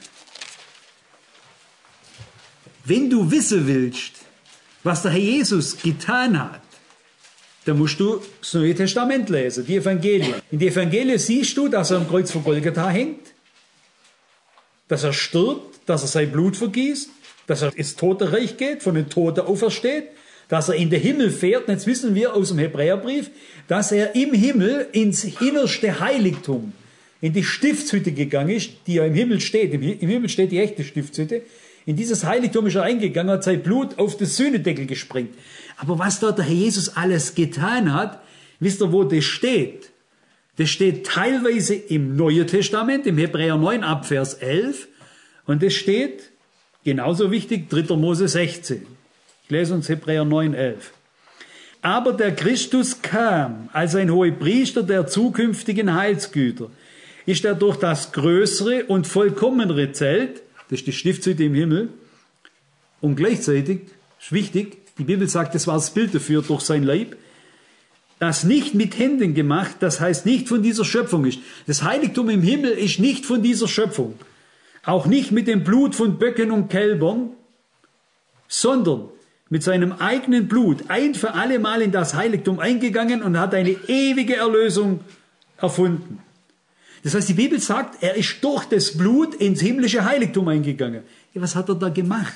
Speaker 1: Wenn du wissen willst, was der Herr Jesus getan hat, dann musst du das Neue Testament lesen, die Evangelien. In die Evangelien siehst du, dass er am Kreuz von Golgatha hängt, dass er stirbt, dass er sein Blut vergießt, dass er ins Totenreich geht, von den Toten aufersteht, dass er in den Himmel fährt. Und jetzt wissen wir aus dem Hebräerbrief, dass er im Himmel ins innerste Heiligtum, in die Stiftshütte gegangen ist, die ja im Himmel steht. Im Himmel steht die echte Stiftshütte. In dieses Heiligtum ist er eingegangen, hat sein Blut auf den Sühnedeckel gesprengt. Aber was dort der Herr Jesus alles getan hat, wisst ihr, wo das steht? Das steht teilweise im Neuen Testament, im Hebräer 9 ab Vers 11. Und das steht, genauso wichtig, 3. Mose 16. Ich lese uns Hebräer 9, 11. Aber der Christus kam als ein Hohepriester der zukünftigen Heilsgüter. Ist er durch das größere und vollkommenere Zelt, das ist die Stiftshütte im Himmel, und gleichzeitig, ist wichtig, die Bibel sagt, das war das Bild dafür, durch sein Leib, das nicht mit Händen gemacht, das heißt nicht von dieser Schöpfung ist. Das Heiligtum im Himmel ist nicht von dieser Schöpfung. Auch nicht mit dem Blut von Böcken und Kälbern, sondern mit seinem eigenen Blut ein für alle Mal in das Heiligtum eingegangen und hat eine ewige Erlösung erfunden. Das heißt, die Bibel sagt, er ist durch das Blut ins himmlische Heiligtum eingegangen. Ja, was hat er da gemacht?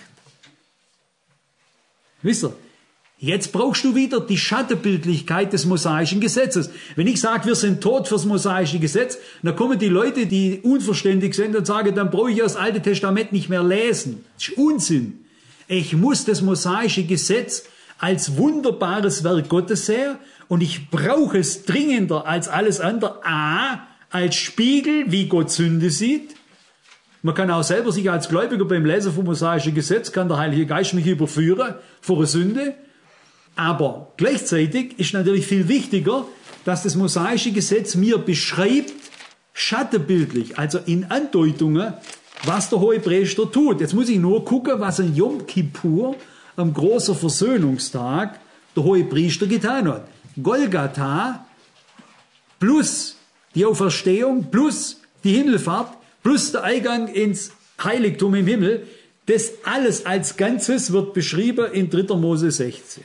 Speaker 1: Wisst ihr, jetzt brauchst du wieder die Schattenbildlichkeit des mosaischen Gesetzes. Wenn ich sage, wir sind tot fürs mosaische Gesetz, dann kommen die Leute, die unverständig sind und sagen, dann brauche ich das Alte Testament nicht mehr lesen. Das ist Unsinn. Ich muss das mosaische Gesetz als wunderbares Werk Gottes sehen und ich brauche es dringender als alles andere. A, als Spiegel, wie Gott Sünde sieht. Man kann auch selber sich als Gläubiger beim Lesen vom mosaischen Gesetz, kann der Heilige Geist mich überführen vor der Sünde. Aber gleichzeitig ist natürlich viel wichtiger, dass das mosaische Gesetz mir beschreibt, schattenbildlich, also in Andeutungen, was der Hohepriester tut. Jetzt muss ich nur gucken, was an Yom Kippur, am großen Versöhnungstag, der Hohepriester getan hat. Golgatha plus die Auferstehung plus die Himmelfahrt plus der Eingang ins Heiligtum im Himmel, das alles als Ganzes wird beschrieben in 3. Mose 16.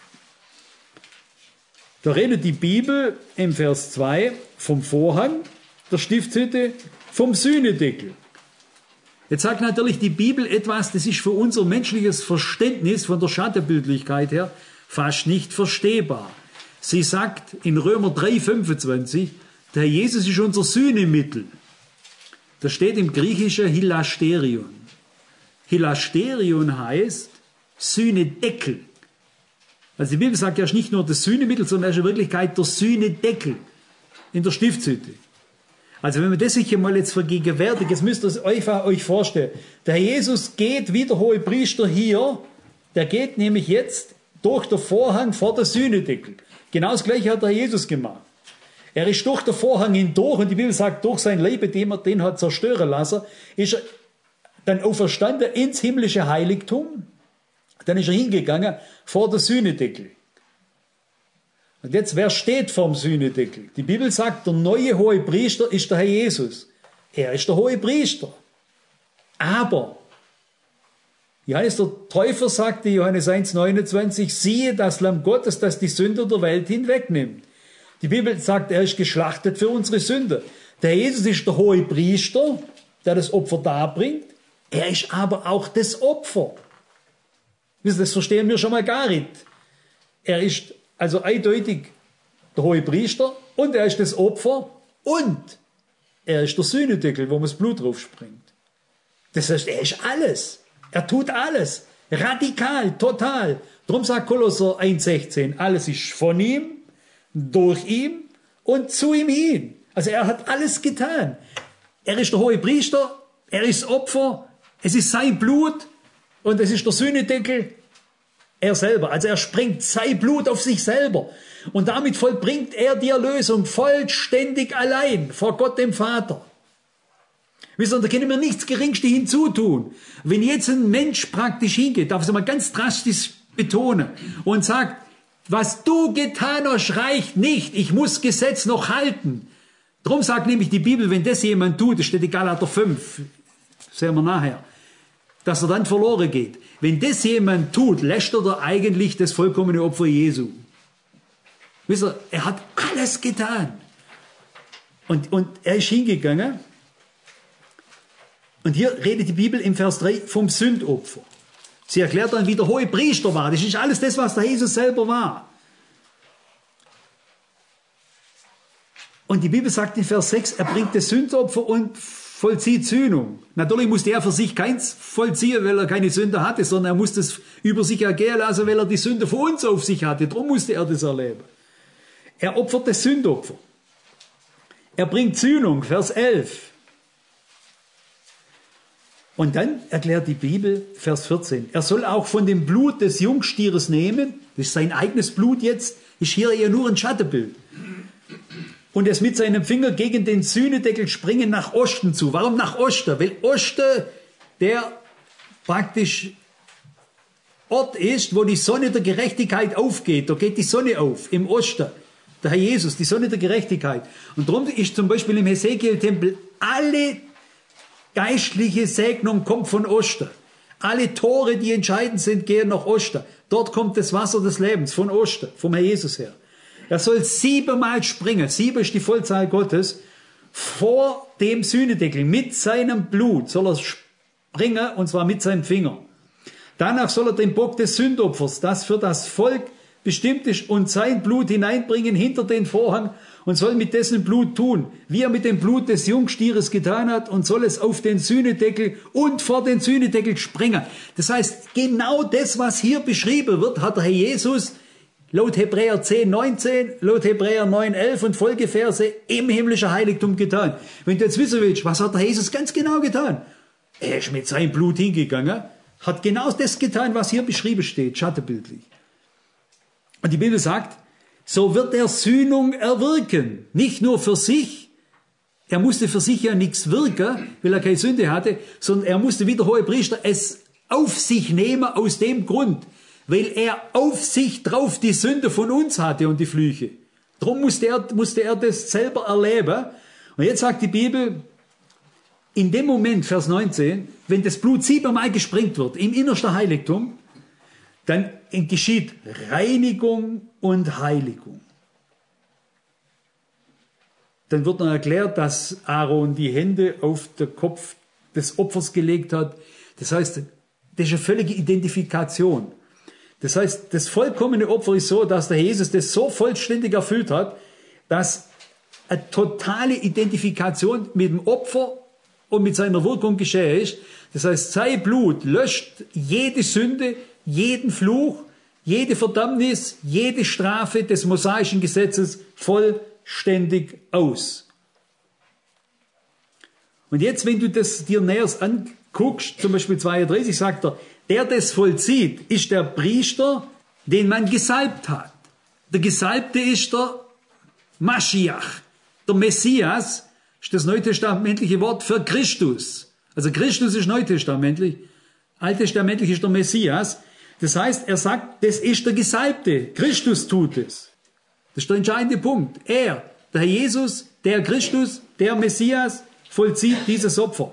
Speaker 1: Da redet die Bibel im Vers 2 vom Vorhang der Stiftshütte, vom Sühnedeckel. Jetzt sagt natürlich die Bibel etwas, das ist für unser menschliches Verständnis von der Schattenbildlichkeit her fast nicht verstehbar. Sie sagt in Römer 3,25, der Herr Jesus ist unser Sühnemittel. Das steht im Griechischen Hilasterion. Hilasterion heißt Sühnedeckel. Also die Bibel sagt ja nicht nur das Sühnemittel, sondern es ist in Wirklichkeit der Sühnedeckel in der Stiftshütte. Also wenn man das sich mal jetzt vergegenwärtigt, jetzt müsst ihr es euch vorstellen. Der Herr Jesus geht wie der Hohepriester hier, der geht nämlich jetzt durch den Vorhang vor der Sühnedeckel. Genau das Gleiche hat der Herr Jesus gemacht. Er ist durch den Vorhang hindurch und die Bibel sagt, durch sein Leben, den hat zerstören lassen, ist er dann auferstanden ins himmlische Heiligtum. Dann ist er hingegangen vor der Sühnedeckel. Und jetzt, wer steht vorm Sühnedeckel? Die Bibel sagt, der neue Hohepriester ist der Herr Jesus. Er ist der Hohepriester. Aber Johannes der Täufer sagte, Johannes 1,29, siehe das Lamm Gottes, das die Sünde der Welt hinwegnimmt. Die Bibel sagt, er ist geschlachtet für unsere Sünde. Der Jesus ist der Hohepriester, der das Opfer darbringt. Er ist aber auch das Opfer. Das verstehen wir schon mal gar nicht. Er ist also eindeutig der Hohepriester und er ist das Opfer und er ist der Sühnedeckel, wo man das Blut drauf springt. Das heißt, er ist alles. Er tut alles. Radikal, total. Darum sagt Kolosser 1,16, alles ist von ihm, durch ihn und zu ihm hin. Also er hat alles getan. Er ist der Hohepriester, er ist das Opfer, es ist sein Blut und es ist der Sühnedeckel. Er selber. Also er springt sein Blut auf sich selber. Und damit vollbringt er die Erlösung vollständig allein vor Gott dem Vater. Wisst ihr, da können wir nichts Geringste hinzutun. Wenn jetzt ein Mensch praktisch hingeht, darf ich es mal ganz drastisch betonen, und sagt, was du getan hast, reicht nicht, ich muss Gesetz noch halten. Darum sagt nämlich die Bibel, wenn das jemand tut, das steht in Galater 5, sehen wir nachher, dass er dann verloren geht. Wenn das jemand tut, lästert er eigentlich das vollkommene Opfer Jesu. Wisst ihr, er hat alles getan. Und er ist hingegangen. Und hier redet die Bibel im Vers 3 vom Sündopfer. Sie erklärt dann, wie der hohe Priester war. Das ist alles das, was der Jesus selber war. Und die Bibel sagt in Vers 6, er bringt das Sündopfer und vollzieht Sühnung. Natürlich musste er für sich keins vollziehen, weil er keine Sünde hatte, sondern er musste es über sich ergehen lassen, weil er die Sünde für uns auf sich hatte. Darum musste er das erleben. Er opfert das Sündopfer. Er bringt Sühnung, Vers 11. Und dann erklärt die Bibel, Vers 14, er soll auch von dem Blut des Jungstieres nehmen, das ist sein eigenes Blut jetzt, ist hier ja nur ein Schattenbild, und es mit seinem Finger gegen den Sühnedeckel springen nach Osten zu. Warum nach Osten? Weil Osten der praktisch Ort ist, wo die Sonne der Gerechtigkeit aufgeht. Da geht die Sonne auf, im Osten. Der Herr Jesus, die Sonne der Gerechtigkeit. Und darum ist zum Beispiel im Hesekiel-Tempel alle geistliche Segnung kommt von Osten. Alle Tore, die entscheidend sind, gehen nach Osten. Dort kommt das Wasser des Lebens von Osten, vom Herr Jesus her. Er soll 7-mal springen, 7 ist die Vollzahl Gottes, vor dem Sühnedeckel. Mit seinem Blut soll er springen, und zwar mit seinem Finger. Danach soll er den Bock des Sündopfers, das für das Volk bestimmt ist, und sein Blut hineinbringen hinter den Vorhang und soll mit dessen Blut tun, wie er mit dem Blut des Jungstieres getan hat, und soll es auf den Sühnedeckel und vor den Sühnedeckel springen. Das heißt, genau das, was hier beschrieben wird, hat der Herr Jesus laut Hebräer 10,19, laut Hebräer 9,11 und Folgeverse im himmlischen Heiligtum getan. Wenn du jetzt wissen willst, was hat der Jesus ganz genau getan? Er ist mit seinem Blut hingegangen, hat genau das getan, was hier beschrieben steht, schattenbildlich. Und die Bibel sagt, so wird er Sühnung erwirken. Nicht nur für sich, er musste für sich ja nichts wirken, weil er keine Sünde hatte, sondern er musste wie der hohe Priester es auf sich nehmen aus dem Grund, weil er auf sich drauf die Sünde von uns hatte und die Flüche. Darum musste er das selber erleben. Und jetzt sagt die Bibel, in dem Moment, Vers 19, wenn das Blut 7-mal gesprengt wird im innersten Heiligtum, dann geschieht Reinigung und Heiligung. Dann wird noch erklärt, dass Aaron die Hände auf den Kopf des Opfers gelegt hat. Das heißt, das ist eine völlige Identifikation. Das heißt, das vollkommene Opfer ist so, dass der Jesus das so vollständig erfüllt hat, dass eine totale Identifikation mit dem Opfer und mit seiner Wirkung geschehen ist. Das heißt, sein Blut löscht jede Sünde, jeden Fluch, jede Verdammnis, jede Strafe des mosaischen Gesetzes vollständig aus. Und jetzt, wenn du das dir näher anguckst, zum Beispiel 32, sagt er, der das vollzieht, ist der Priester, den man gesalbt hat. Der Gesalbte ist der Maschiach. Der Messias ist das neutestamentliche Wort für Christus. Also Christus ist neutestamentlich. Alttestamentlich ist der Messias. Das heißt, er sagt, das ist der Gesalbte. Christus tut es. Das ist der entscheidende Punkt. Er, der Herr Jesus, der Christus, der Messias, vollzieht dieses Opfer.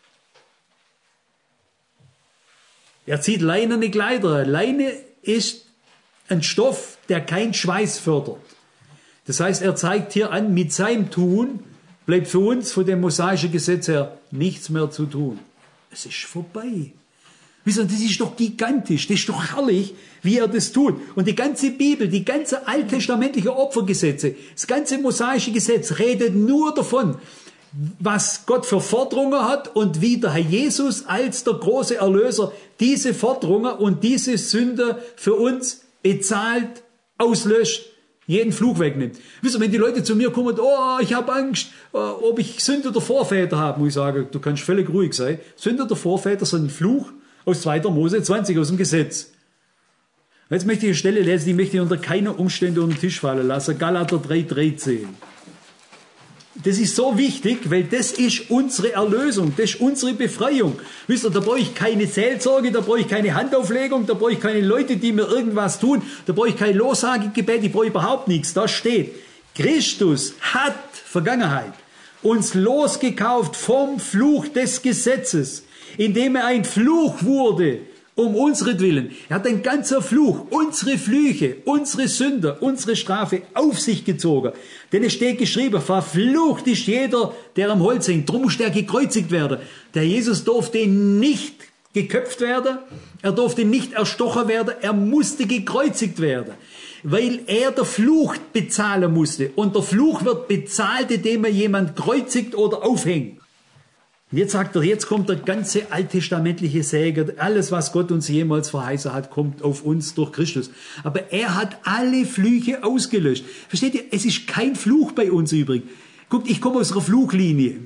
Speaker 1: Er zieht leinene Kleider. Leine ist ein Stoff, der keinen Schweiß fördert. Das heißt, er zeigt hier an, mit seinem Tun bleibt für uns von dem mosaischen Gesetz her nichts mehr zu tun. Es ist vorbei. Wisst ihr, das ist doch gigantisch, das ist doch herrlich, wie er das tut. Und die ganze Bibel, die ganze alttestamentliche Opfergesetze, das ganze mosaische Gesetz redet nur davon, was Gott für Forderungen hat und wie der Herr Jesus als der große Erlöser diese Forderungen und diese Sünde für uns bezahlt, auslöscht, jeden Fluch wegnimmt. Wisst ihr, wenn die Leute zu mir kommen, oh, ich habe Angst, ob ich Sünde der Vorväter habe, muss ich sagen, du kannst völlig ruhig sein. Sünde der Vorväter sind ein Fluch aus 2. Mose 20, aus dem Gesetz. Jetzt möchte ich eine Stelle lesen, die möchte ich unter keiner Umstände unter den Tisch fallen lassen. Galater 3,13. Das ist so wichtig, weil das ist unsere Erlösung, das ist unsere Befreiung. Wisst ihr, da brauche ich keine Seelsorge, da brauche ich keine Handauflegung, da brauche ich keine Leute, die mir irgendwas tun, da brauche ich kein Lossagegebet, ich brauche überhaupt nichts. Da steht, Christus hat, Vergangenheit, uns losgekauft vom Fluch des Gesetzes, indem er ein Fluch wurde, um unsretwillen. Er hat ein ganzer Fluch, unsere Flüche, unsere Sünder, unsere Strafe auf sich gezogen. Denn es steht geschrieben, verflucht ist jeder, der am Holz hängt. Drum muss der gekreuzigt werden. Der Jesus durfte nicht geköpft werden, er durfte nicht erstochen werden, er musste gekreuzigt werden. Weil er der Fluch bezahlen musste. Und der Fluch wird bezahlt, indem er jemand kreuzigt oder aufhängt. Und jetzt sagt er, jetzt kommt der ganze alttestamentliche Segen, alles was Gott uns jemals verheißen hat, kommt auf uns durch Christus. Aber er hat alle Flüche ausgelöscht. Versteht ihr, es ist kein Fluch bei uns übrig. Guckt, ich komme aus einer Fluchlinie.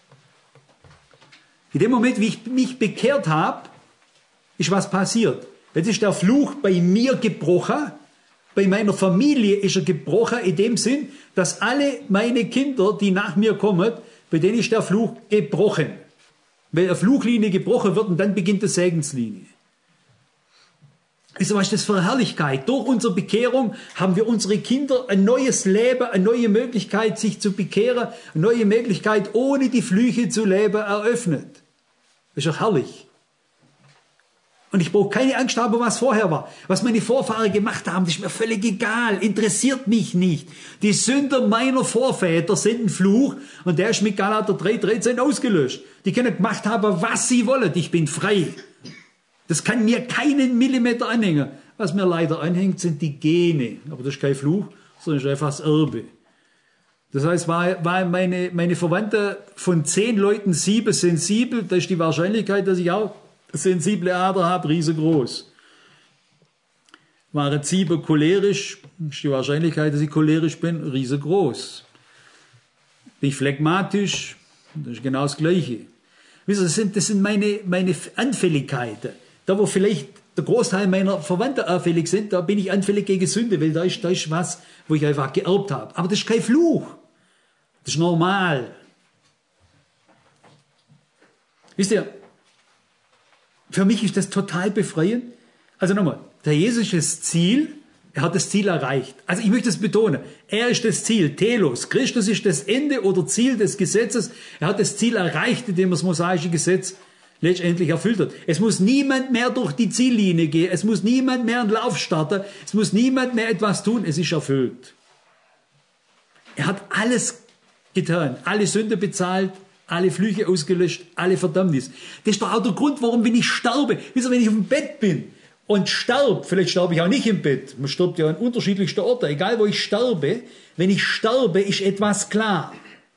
Speaker 1: In dem Moment, wie ich mich bekehrt habe, ist was passiert. Jetzt ist der Fluch bei mir gebrochen, bei meiner Familie ist er gebrochen, in dem Sinn, dass alle meine Kinder, die nach mir kommen, bei denen ist der Fluch gebrochen. Weil eine Fluchlinie gebrochen wird und dann beginnt die Segenslinie. Also was ist das für eine Herrlichkeit? Durch unsere Bekehrung haben wir unsere Kinder ein neues Leben, eine neue Möglichkeit, sich zu bekehren, eine neue Möglichkeit, ohne die Flüche zu leben, eröffnet. Das ist doch herrlich. Und ich brauche keine Angst haben, was vorher war. Was meine Vorfahren gemacht haben, das ist mir völlig egal, interessiert mich nicht. Die Sünder meiner Vorväter sind ein Fluch und der ist mit Galater 3,13 ausgelöscht. Die können gemacht haben, was sie wollen. Ich bin frei. Das kann mir keinen Millimeter anhängen. Was mir leider anhängt, sind die Gene. Aber das ist kein Fluch, sondern das ist einfach das Erbe. Das heißt, war meine Verwandte von 10 Leuten 7 sensibel, da ist die Wahrscheinlichkeit, dass ich auch sensible Ader habe, riesengroß. Waren 7 cholerisch, ist die Wahrscheinlichkeit, dass ich cholerisch bin, riesengroß. Bin ich phlegmatisch, das ist genau das Gleiche. Wisst ihr, das sind meine Anfälligkeiten. Da, wo vielleicht der Großteil meiner Verwandten anfällig sind, da bin ich anfällig gegen Sünde, weil da ist was, wo ich einfach geerbt habe. Aber das ist kein Fluch. Das ist normal. Wisst ihr, für mich ist das total befreiend. Also nochmal, der Jesus ist das Ziel, er hat das Ziel erreicht. Also ich möchte es betonen, er ist das Ziel, Telos. Christus ist das Ende oder Ziel des Gesetzes. Er hat das Ziel erreicht, indem er das mosaische Gesetz letztendlich erfüllt hat. Es muss niemand mehr durch die Ziellinie gehen, es muss niemand mehr einen Lauf starten, es muss niemand mehr etwas tun, es ist erfüllt. Er hat alles getan, alle Sünde bezahlt, alle Flüche ausgelöscht, alle Verdammnis. Das ist doch auch der Grund, warum, wenn ich sterbe, wisst ihr, wenn ich auf dem Bett bin und sterbe, vielleicht sterbe ich auch nicht im Bett, man stirbt ja an unterschiedlichsten Orten, egal wo ich sterbe, wenn ich sterbe, ist etwas klar.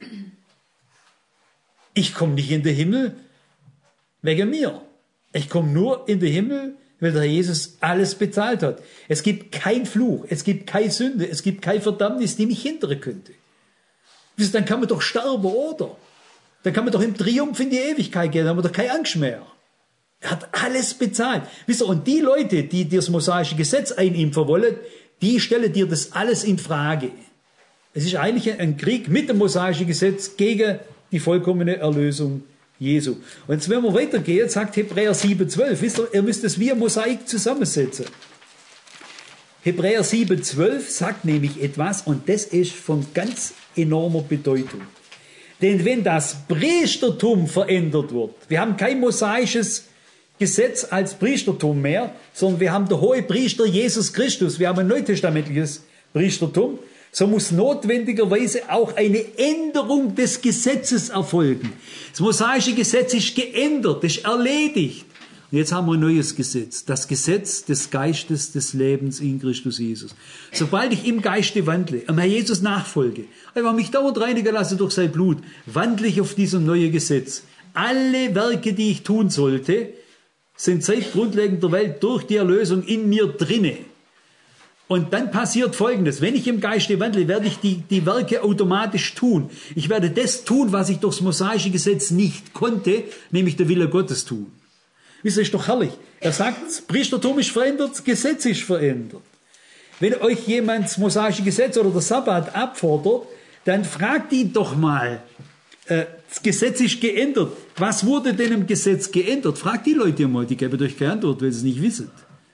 Speaker 1: Ich komme nicht in den Himmel wegen mir. Ich komme nur in den Himmel, weil der Jesus alles bezahlt hat. Es gibt keinen Fluch, es gibt keine Sünde, es gibt keine Verdammnis, die mich hindern könnte. Wisst ihr, dann kann man doch sterben, oder? Dann kann man doch im Triumph in die Ewigkeit gehen, dann haben wir doch keine Angst mehr. Er hat alles bezahlt. Wisst ihr, und die Leute, die das mosaische Gesetz einimpfen wollen, die stellen dir das alles in Frage. Es ist eigentlich ein Krieg mit dem mosaischen Gesetz gegen die vollkommene Erlösung Jesu. Und jetzt, wenn wir weitergehen, sagt Hebräer 7,12, wisst ihr müsst es wie ein Mosaik zusammensetzen. Hebräer 7,12 sagt nämlich etwas, und das ist von ganz enormer Bedeutung. Denn wenn das Priestertum verändert wird, wir haben kein mosaisches Gesetz als Priestertum mehr, sondern wir haben den Hohepriester Jesus Christus, wir haben ein neutestamentliches Priestertum, so muss notwendigerweise auch eine Änderung des Gesetzes erfolgen. Das mosaische Gesetz ist geändert, ist erledigt. Und jetzt haben wir ein neues Gesetz, das Gesetz des Geistes des Lebens in Christus Jesus. Sobald ich im Geiste wandle, am Herrn Jesus nachfolge, einfach mich dauernd reinigen lasse durch sein Blut, wandle ich auf diesem neuen Gesetz. Alle Werke, die ich tun sollte, sind seit grundlegender Welt durch die Erlösung in mir drinne. Und dann passiert Folgendes: Wenn ich im Geiste wandle, werde ich die Werke automatisch tun. Ich werde das tun, was ich durchs mosaische Gesetz nicht konnte, nämlich der Wille Gottes tun. Wisst ihr, ist doch herrlich. Er sagt, das Priestertum ist verändert, das Gesetz ist verändert. Wenn euch jemand das mosaische Gesetz oder der Sabbat abfordert, dann fragt ihn doch mal, das Gesetz ist geändert. Was wurde denn im Gesetz geändert? Fragt die Leute mal, die geben euch keine Antwort, weil sie es nicht wissen.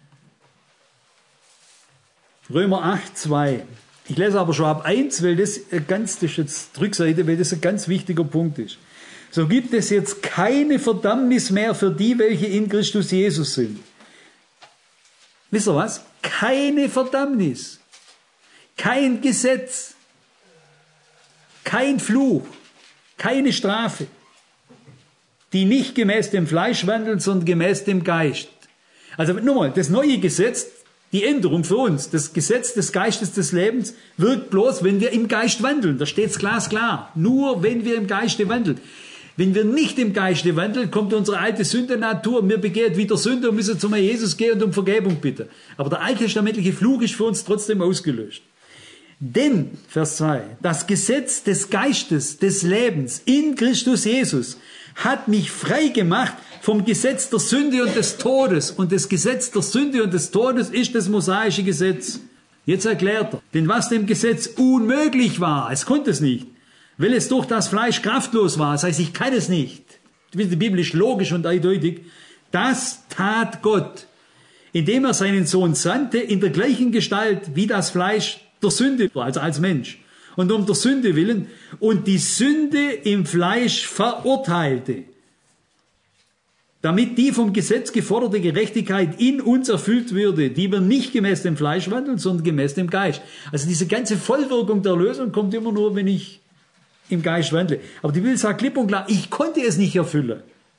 Speaker 1: Römer 8, 2. Ich lese aber schon ab 1, weil das ist jetzt Rückseite, weil das ein ganz wichtiger Punkt ist. So gibt es jetzt keine Verdammnis mehr für die, welche in Christus Jesus sind. Wisst ihr was? Keine Verdammnis. Kein Gesetz. Kein Fluch. Keine Strafe. Die nicht gemäß dem Fleisch wandeln, sondern gemäß dem Geist. Also nochmal, das neue Gesetz, die Änderung für uns, das Gesetz des Geistes des Lebens, wirkt bloß, wenn wir im Geist wandeln. Da steht es glasklar. Nur wenn wir im Geiste wandeln. Wenn wir nicht im Geiste wandeln, kommt unsere alte Sündennatur, wir begehen wieder Sünde und müssen zum Herrn Jesus gehen und um Vergebung bitten. Aber der alttestamentliche Fluch ist für uns trotzdem ausgelöscht. Denn, Vers 2, das Gesetz des Geistes, des Lebens in Christus Jesus hat mich frei gemacht vom Gesetz der Sünde und des Todes. Und das Gesetz der Sünde und des Todes ist das mosaische Gesetz. Jetzt erklärt er. Denn was dem Gesetz unmöglich war, es konnte es nicht, weil es durch das Fleisch kraftlos war, das heißt, ich kann es nicht. Die Bibel ist logisch und eindeutig. Das tat Gott, indem er seinen Sohn sandte in der gleichen Gestalt wie das Fleisch der Sünde, also als Mensch. Und um der Sünde willen und die Sünde im Fleisch verurteilte, damit die vom Gesetz geforderte Gerechtigkeit in uns erfüllt würde, die wir nicht gemäß dem Fleisch wandeln, sondern gemäß dem Geist. Also diese ganze Vollwirkung der Erlösung kommt immer nur, wenn ich im Geist wandle. Aber die Bibel sagt klipp und klar, ich konnte es nicht erfüllen.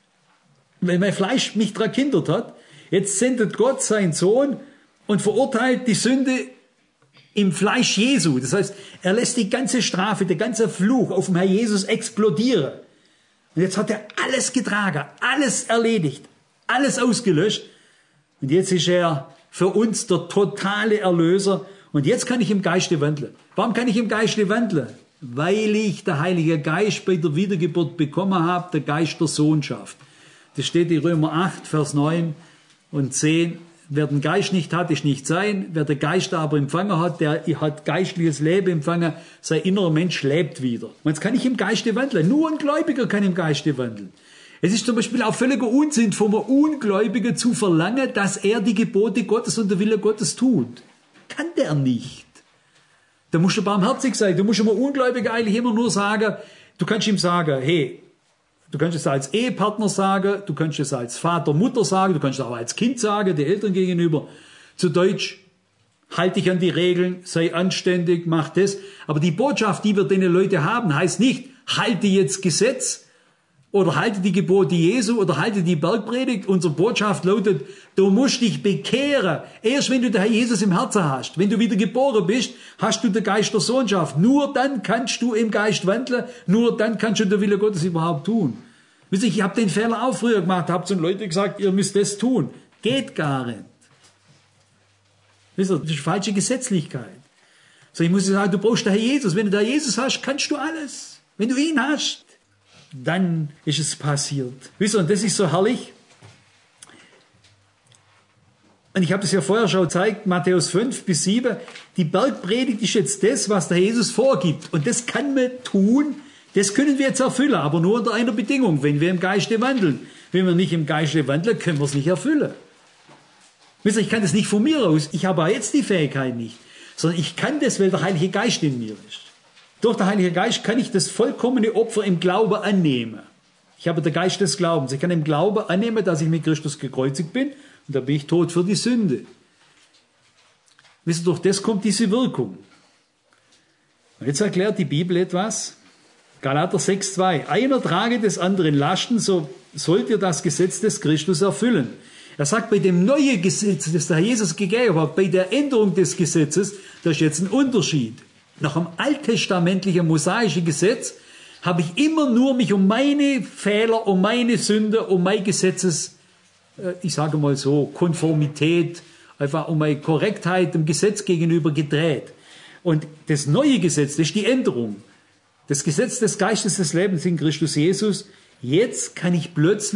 Speaker 1: Weil mein Fleisch mich daran gehindert hat. Jetzt sendet Gott seinen Sohn und verurteilt die Sünde im Fleisch Jesu. Das heißt, er lässt die ganze Strafe, der ganze Fluch auf dem Herrn Jesus explodieren. Und jetzt hat er alles getragen, alles erledigt, alles ausgelöscht. Und jetzt ist er für uns der totale Erlöser. Und jetzt kann ich im Geiste wandeln. Warum kann ich im Geiste wandeln? Weil ich der Heilige Geist bei der Wiedergeburt bekommen habe, der Geist der Sohnschaft. Das steht in Römer 8, Vers 9 und 10. Wer den Geist nicht hat, ist nicht sein. Wer den Geist aber empfangen hat, der hat geistliches Leben empfangen. Sein innerer Mensch lebt wieder. Und jetzt kann ich im Geiste wandeln. Nur ein Gläubiger kann im Geiste wandeln. Es ist zum Beispiel auch völliger Unsinn, vom Ungläubigen zu verlangen, dass er die Gebote Gottes und der Wille Gottes tut. Kann der nicht. Da musst du barmherzig sein. Du musst einem Ungläubigen eigentlich immer nur sagen, du kannst ihm sagen, hey, du kannst es als Ehepartner sagen, du kannst es als Vater, Mutter sagen, du kannst es auch als Kind sagen, den Eltern gegenüber. Zu Deutsch, halt dich an die Regeln, sei anständig, mach das. Aber die Botschaft, die wir den Leuten haben, heißt nicht, halte jetzt Gesetz oder halte die Gebote Jesu oder halte die Bergpredigt. Unsere Botschaft lautet, du musst dich bekehren. Erst wenn du den Herrn Jesus im Herzen hast, wenn du wieder geboren bist, hast du den Geist der Sohnschaft. Nur dann kannst du im Geist wandeln, nur dann kannst du den Wille Gottes überhaupt tun. Wisst ihr, ich habe den Fehler auch früher gemacht, habe zu den Leuten gesagt, ihr müsst das tun. Geht gar nicht. Wisst ihr, das ist falsche Gesetzlichkeit. So, ich muss sagen, du brauchst den Herrn Jesus. Wenn du den Herrn Jesus hast, kannst du alles. Wenn du ihn hast, dann ist es passiert. Wisst ihr, und das ist so herrlich. Und ich habe das ja vorher schon gezeigt, Matthäus 5 bis 7. Die Bergpredigt ist jetzt das, was der Jesus vorgibt. Und das kann man tun, das können wir jetzt erfüllen, aber nur unter einer Bedingung, wenn wir im Geiste wandeln. Wenn wir nicht im Geiste wandeln, können wir es nicht erfüllen. Wisst ihr, ich kann das nicht von mir aus. Ich habe auch jetzt die Fähigkeit nicht. Sondern ich kann das, weil der Heilige Geist in mir ist. Durch den Heiligen Geist kann ich das vollkommene Opfer im Glauben annehmen. Ich habe den Geist des Glaubens. Ich kann im Glauben annehmen, dass ich mit Christus gekreuzigt bin und da bin ich tot für die Sünde. Wisst ihr, durch das kommt diese Wirkung. Und jetzt erklärt die Bibel etwas. Galater 6,2. Einer trage des anderen Lasten, so sollt ihr das Gesetz des Christus erfüllen. Er sagt, bei dem neuen Gesetz, das der Herr Jesus gegeben hat, bei der Änderung des Gesetzes, da ist jetzt ein Unterschied. Nach dem alttestamentlichen mosaischen Gesetz habe ich immer nur mich um meine Fehler, um meine Sünde, um mein Gesetzes, ich sage mal so, Konformität, einfach um meine Korrektheit dem Gesetz gegenüber gedreht. Und das neue Gesetz, das ist die Änderung. Das Gesetz des Geistes des Lebens in Christus Jesus. Jetzt kann ich plötzlich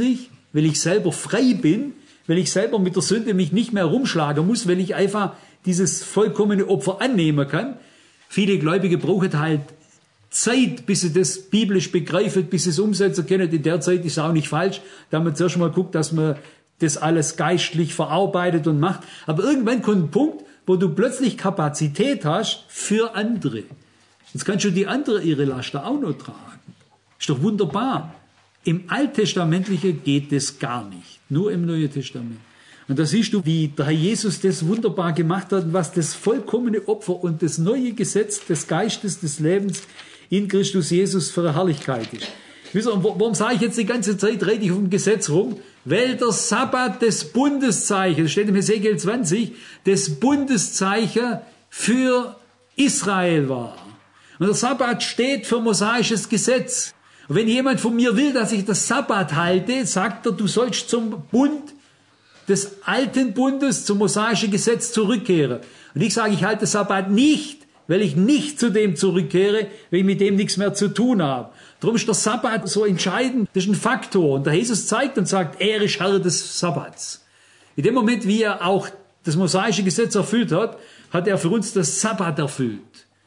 Speaker 1: weil ich selber frei bin, weil ich selber mit der Sünde mich nicht mehr rumschlagen muss, weil ich einfach dieses vollkommene Opfer annehmen kann. Viele Gläubige brauchen halt Zeit, bis sie das biblisch begreifen, bis sie es umsetzen können. In der Zeit ist es auch nicht falsch, da man zuerst mal guckt, dass man das alles geistlich verarbeitet und macht. Aber irgendwann kommt ein Punkt, wo du plötzlich Kapazität hast für andere. Jetzt kannst du die anderen ihre Laster auch noch tragen. Ist doch wunderbar. Im Alttestamentlichen geht das gar nicht. Nur im Neuen Testament. Und da siehst du, wie der Herr Jesus das wunderbar gemacht hat, was das vollkommene Opfer und das neue Gesetz des Geistes, des Lebens in Christus Jesus für eine Herrlichkeit ist. Wisst ihr, warum sage ich jetzt die ganze Zeit, rede ich vom Gesetz rum? Weil der Sabbat des Bundeszeichen, das steht im Hesekiel 20, des Bundeszeichen für Israel war. Und der Sabbat steht für mosaisches Gesetz. Und wenn jemand von mir will, dass ich das Sabbat halte, sagt er, du sollst zum Bund des alten Bundes, zum mosaischen Gesetz zurückkehren. Und ich sage, ich halte Sabbat nicht, weil ich nicht zu dem zurückkehre, weil ich mit dem nichts mehr zu tun habe. Darum ist der Sabbat so entscheidend, das ist ein Faktor. Und der Jesus zeigt und sagt, er ist Herr des Sabbats. In dem Moment, wie er auch das mosaische Gesetz erfüllt hat, hat er für uns das Sabbat erfüllt.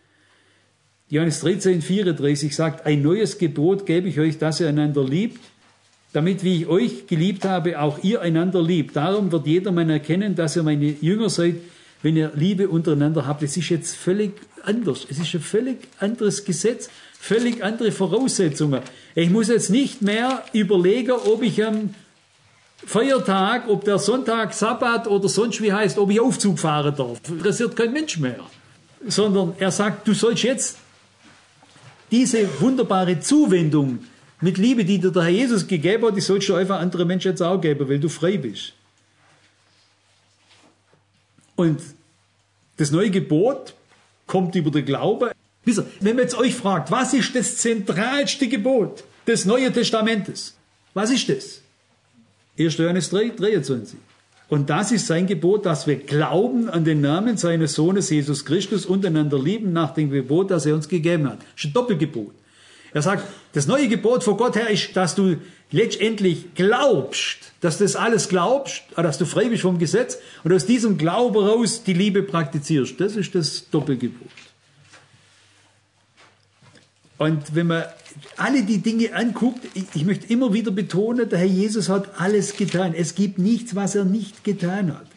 Speaker 1: Johannes 13, 34 sagt, ein neues Gebot gebe ich euch, dass ihr einander liebt, damit, wie ich euch geliebt habe, auch ihr einander liebt. Darum wird jedermann erkennen, dass ihr meine Jünger seid, wenn ihr Liebe untereinander habt. Es ist jetzt völlig anders. Es ist ein völlig anderes Gesetz, völlig andere Voraussetzungen. Ich muss jetzt nicht mehr überlegen, ob ich am Feiertag, ob der Sonntag, Sabbat oder sonst wie heißt, ob ich Aufzug fahren darf. Interessiert kein Mensch mehr. Sondern er sagt, du sollst jetzt diese wunderbare Zuwendung mit Liebe, die dir der Herr Jesus gegeben hat, die sollst du einfach anderen Menschen jetzt auch geben, weil du frei bist. Und das neue Gebot kommt über den Glauben. Wisst ihr, wenn man jetzt euch fragt, was ist das zentralste Gebot des Neuen Testamentes? Was ist das? 1. Johannes 3, 23. Und das ist sein Gebot, dass wir glauben an den Namen seines Sohnes Jesus Christus und einander lieben nach dem Gebot, das er uns gegeben hat. Das ist ein Doppelgebot. Er sagt, das neue Gebot von Gott her ist, dass du letztendlich glaubst, dass du das alles glaubst, dass du frei bist vom Gesetz und aus diesem Glauben raus die Liebe praktizierst. Das ist das Doppelgebot. Und wenn man alle die Dinge anguckt, ich möchte immer wieder betonen, der Herr Jesus hat alles getan. Es gibt nichts, was er nicht getan hat.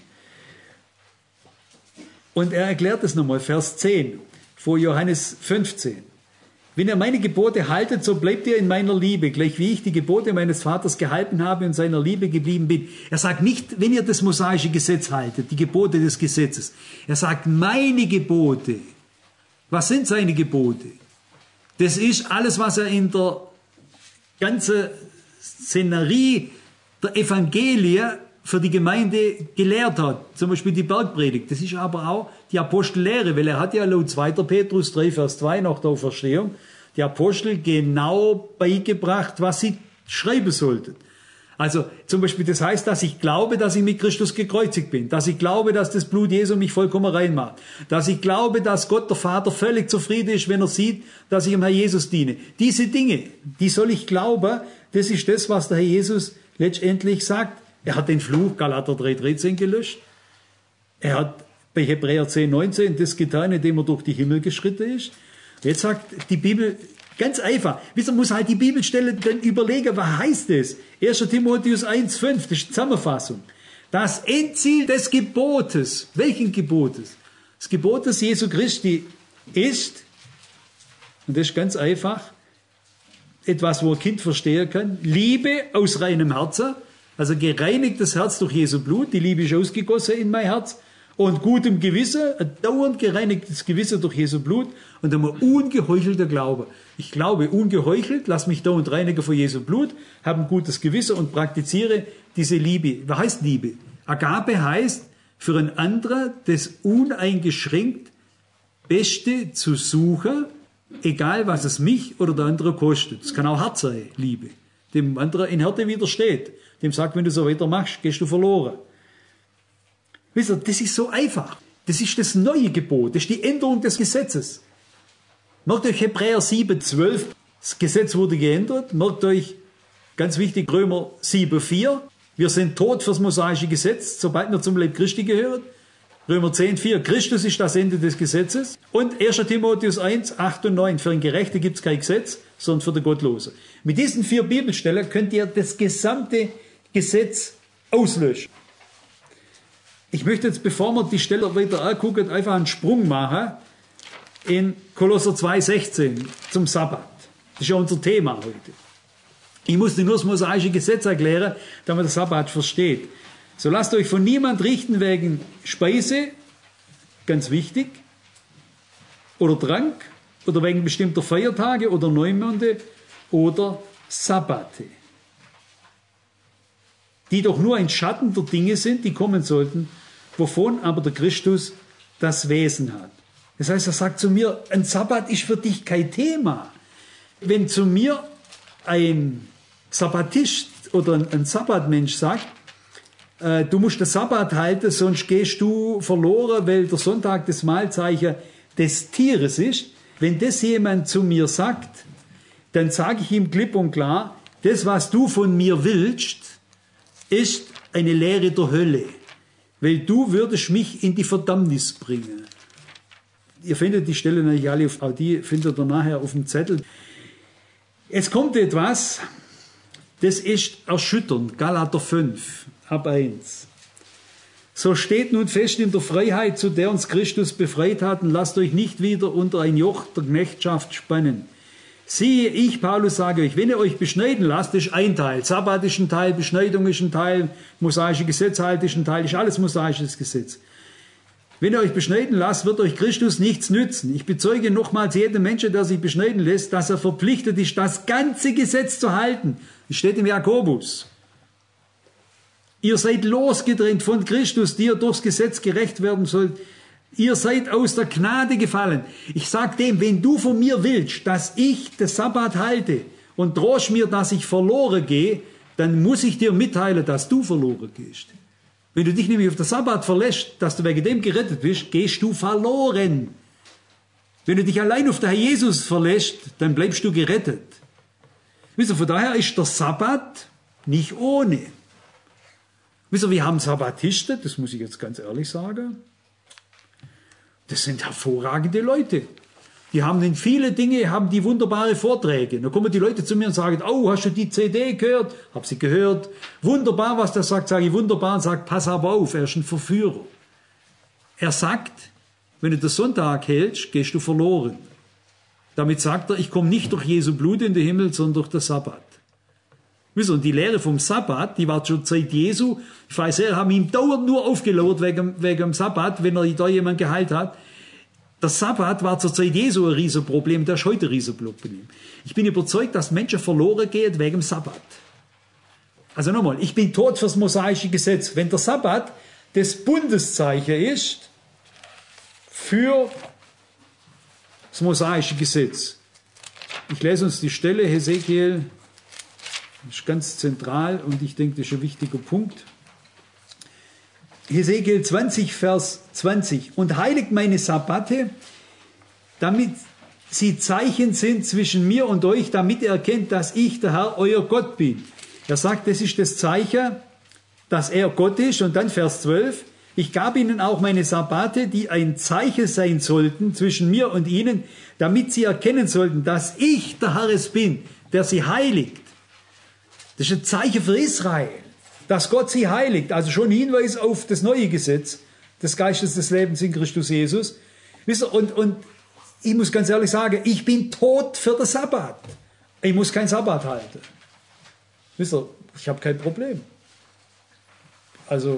Speaker 1: Und er erklärt es nochmal, Vers 10 vor Johannes 15. Wenn ihr meine Gebote haltet, so bleibt ihr in meiner Liebe, gleich wie ich die Gebote meines Vaters gehalten habe und seiner Liebe geblieben bin. Er sagt nicht, wenn ihr das mosaische Gesetz haltet, die Gebote des Gesetzes. Er sagt, meine Gebote. Was sind seine Gebote? Das ist alles, was er in der ganzen Szenerie der Evangelie für die Gemeinde gelehrt hat. Zum Beispiel die Bergpredigt. Das ist aber auch die Apostellehre, weil er hat ja laut 2. Petrus 3, Vers 2 nach der Auferstehung die Apostel genau beigebracht, was sie schreiben sollten. Also zum Beispiel, das heißt, dass ich glaube, dass ich mit Christus gekreuzigt bin, dass ich glaube, dass das Blut Jesu mich vollkommen rein macht, dass ich glaube, dass Gott der Vater völlig zufrieden ist, wenn er sieht, dass ich dem Herr Jesus diene. Diese Dinge, die soll ich glauben, das ist das, was der Herr Jesus letztendlich sagt. Er hat den Fluch, Galater 3,13 gelöscht. Er hat bei Hebräer 10,19 das getan, indem er durch die Himmel geschritten ist. Jetzt sagt die Bibel ganz einfach. Man muss halt die Bibelstelle dann überlegen, was heißt das? 1. Timotheus 1,5, das ist die Zusammenfassung. Das Endziel des Gebotes. Welchen Gebotes? Das Gebot des Jesu Christi ist, und das ist ganz einfach, etwas, wo ein Kind verstehen kann, Liebe aus reinem Herzen, also gereinigtes Herz durch Jesu Blut, die Liebe ist ausgegossen in mein Herz, und gutem Gewissen, ein dauernd gereinigtes Gewissen durch Jesu Blut und ein ungeheuchelter Glaube. Ich glaube ungeheuchelt, lass mich dauernd reinigen von Jesu Blut, habe ein gutes Gewissen und praktiziere diese Liebe. Was heißt Liebe? Agape heißt, für ein anderer das uneingeschränkt Beste zu suchen, egal was es mich oder der andere kostet. Es kann auch hart sein, Liebe. Dem anderen in Härte widersteht. Dem sagt, wenn du so weitermachst, gehst du verloren. Wisst ihr, das ist so einfach. Das ist das neue Gebot. Das ist die Änderung des Gesetzes. Merkt euch Hebräer 7,12. Das Gesetz wurde geändert. Merkt euch Ganz wichtig, Römer 7,4. Wir sind tot fürs mosaische Gesetz, sobald wir zum Leib Christi gehören. Römer 10,4. Christus ist das Ende des Gesetzes. Und 1. Timotheus 1, 8 und 9. Für den Gerechten gibt es kein Gesetz, sondern für den Gottlosen. Mit diesen 4 Bibelstellen könnt ihr das gesamte Gesetz auslöschen. Ich möchte jetzt, bevor wir die Stelle weiter angucken, einfach einen Sprung machen in Kolosser 2,16 zum Sabbat. Das ist ja unser Thema heute. Ich musste nur das mosaische Gesetz erklären, damit man den Sabbat versteht. So lasst euch von niemand richten wegen Speise, ganz wichtig, oder Trank, oder wegen bestimmter Feiertage oder Neumonde oder Sabbate, die doch nur ein Schatten der Dinge sind, die kommen sollten, wovon aber der Christus das Wesen hat. Das heißt, er sagt zu mir, ein Sabbat ist für dich kein Thema. Wenn zu mir ein Sabbatist oder ein Sabbatmensch sagt, du musst den Sabbat halten, sonst gehst du verloren, weil der Sonntag das Mahlzeichen des Tieres ist. Wenn das jemand zu mir sagt, dann sage ich ihm klipp und klar, das, was du von mir willst, ist eine Lehre der Hölle, weil du würdest mich in die Verdammnis bringen. Ihr findet die Stelle natürlich alle, auch die findet ihr nachher auf dem Zettel. Es kommt etwas, das ist erschütternd. Galater 5, ab 1. So steht nun fest in der Freiheit, zu der uns Christus befreit hat, und lasst euch nicht wieder unter ein Joch der Knechtschaft spannen. Siehe, ich, Paulus, sage euch, wenn ihr euch beschneiden lasst, ist ein Teil. Sabbat ist ein Teil, Beschneidung ist ein Teil, mosaische Gesetz halt ist ein Teil, ist alles mosaisches Gesetz. Wenn ihr euch beschneiden lasst, wird euch Christus nichts nützen. Ich bezeuge nochmals jedem Menschen, der sich beschneiden lässt, dass er verpflichtet ist, das ganze Gesetz zu halten. Das steht im Jakobus. Ihr seid losgetrennt von Christus, die ihr durchs Gesetz gerecht werden sollt. Ihr seid aus der Gnade gefallen. Ich sage dem, wenn du von mir willst, dass ich den Sabbat halte und drohst mir, dass ich verloren gehe, dann muss ich dir mitteilen, dass du verloren gehst. Wenn du dich nämlich auf den Sabbat verlässt, dass du wegen dem gerettet bist, gehst du verloren. Wenn du dich allein auf den Herr Jesus verlässt, dann bleibst du gerettet. Wisst ihr, von daher ist der Sabbat nicht ohne. Wisst ihr, wir haben Sabbatisten, das muss ich jetzt ganz ehrlich sagen. Das sind hervorragende Leute. Die haben in viele Dinge, haben die wunderbare Vorträge. Da kommen die Leute zu mir und sagen, oh, hast du die CD gehört? Hab sie gehört. Wunderbar, was der sagt, sage ich wunderbar und sage, pass aber auf, er ist ein Verführer. Er sagt, wenn du den Sonntag hältst, gehst du verloren. Damit sagt er, ich komme nicht durch Jesu Blut in den Himmel, sondern durch den Sabbat. Wisst ihr, und die Lehre vom Sabbat, die war zur Zeit Jesu, die Pharisäer haben ihm dauernd nur aufgelauert wegen dem Sabbat, wenn er da jemand geheilt hat. Der Sabbat war zur Zeit Jesu ein Riesenproblem, das ist heute ein Riesenproblem. Ich bin überzeugt, dass Menschen verloren gehen wegen dem Sabbat. Also nochmal, ich bin tot fürs mosaische Gesetz. Wenn der Sabbat das Bundeszeichen ist für das mosaische Gesetz. Ich lese uns die Stelle, Hesekiel, das ist ganz zentral und ich denke, das ist ein wichtiger Punkt. Hesekiel 20, Vers 20. Und heiligt meine Sabbate, damit sie Zeichen sind zwischen mir und euch, damit ihr erkennt, dass ich, der Herr, euer Gott bin. Er sagt, das ist das Zeichen, dass er Gott ist. Und dann Vers 12. Ich gab ihnen auch meine Sabbate, die ein Zeichen sein sollten zwischen mir und ihnen, damit sie erkennen sollten, dass ich, der Herr, es bin, der sie heiligt. Das ist ein Zeichen für Israel, dass Gott sie heiligt. Also schon ein Hinweis auf das neue Gesetz des Geistes des Lebens in Christus Jesus. Wisst ihr, und ich muss ganz ehrlich sagen, ich bin tot für den Sabbat. Ich muss keinen Sabbat halten. Wisst ihr, ich habe kein Problem. Also,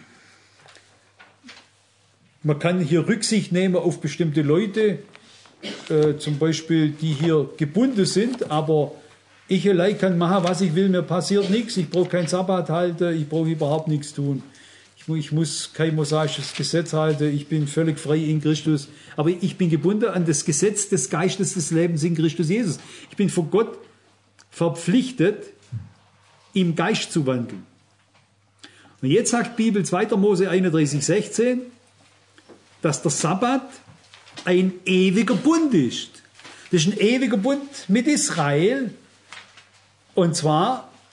Speaker 1: man kann hier Rücksicht nehmen auf bestimmte Leute, zum Beispiel, die hier gebunden sind, aber ich allein kann machen, was ich will, mir passiert nichts, ich brauche keinen Sabbat halten, ich brauche überhaupt nichts tun. Ich muss kein mosaisches Gesetz halten, ich bin völlig frei in Christus, aber ich bin gebunden an das Gesetz des Geistes des Lebens in Christus Jesus. Ich bin vor Gott verpflichtet, im Geist zu wandeln. Und jetzt sagt Bibel 2. Mose 31,16, dass der Sabbat ein ewiger Bund ist. Das ist ein ewiger Bund mit Israel. Und zwar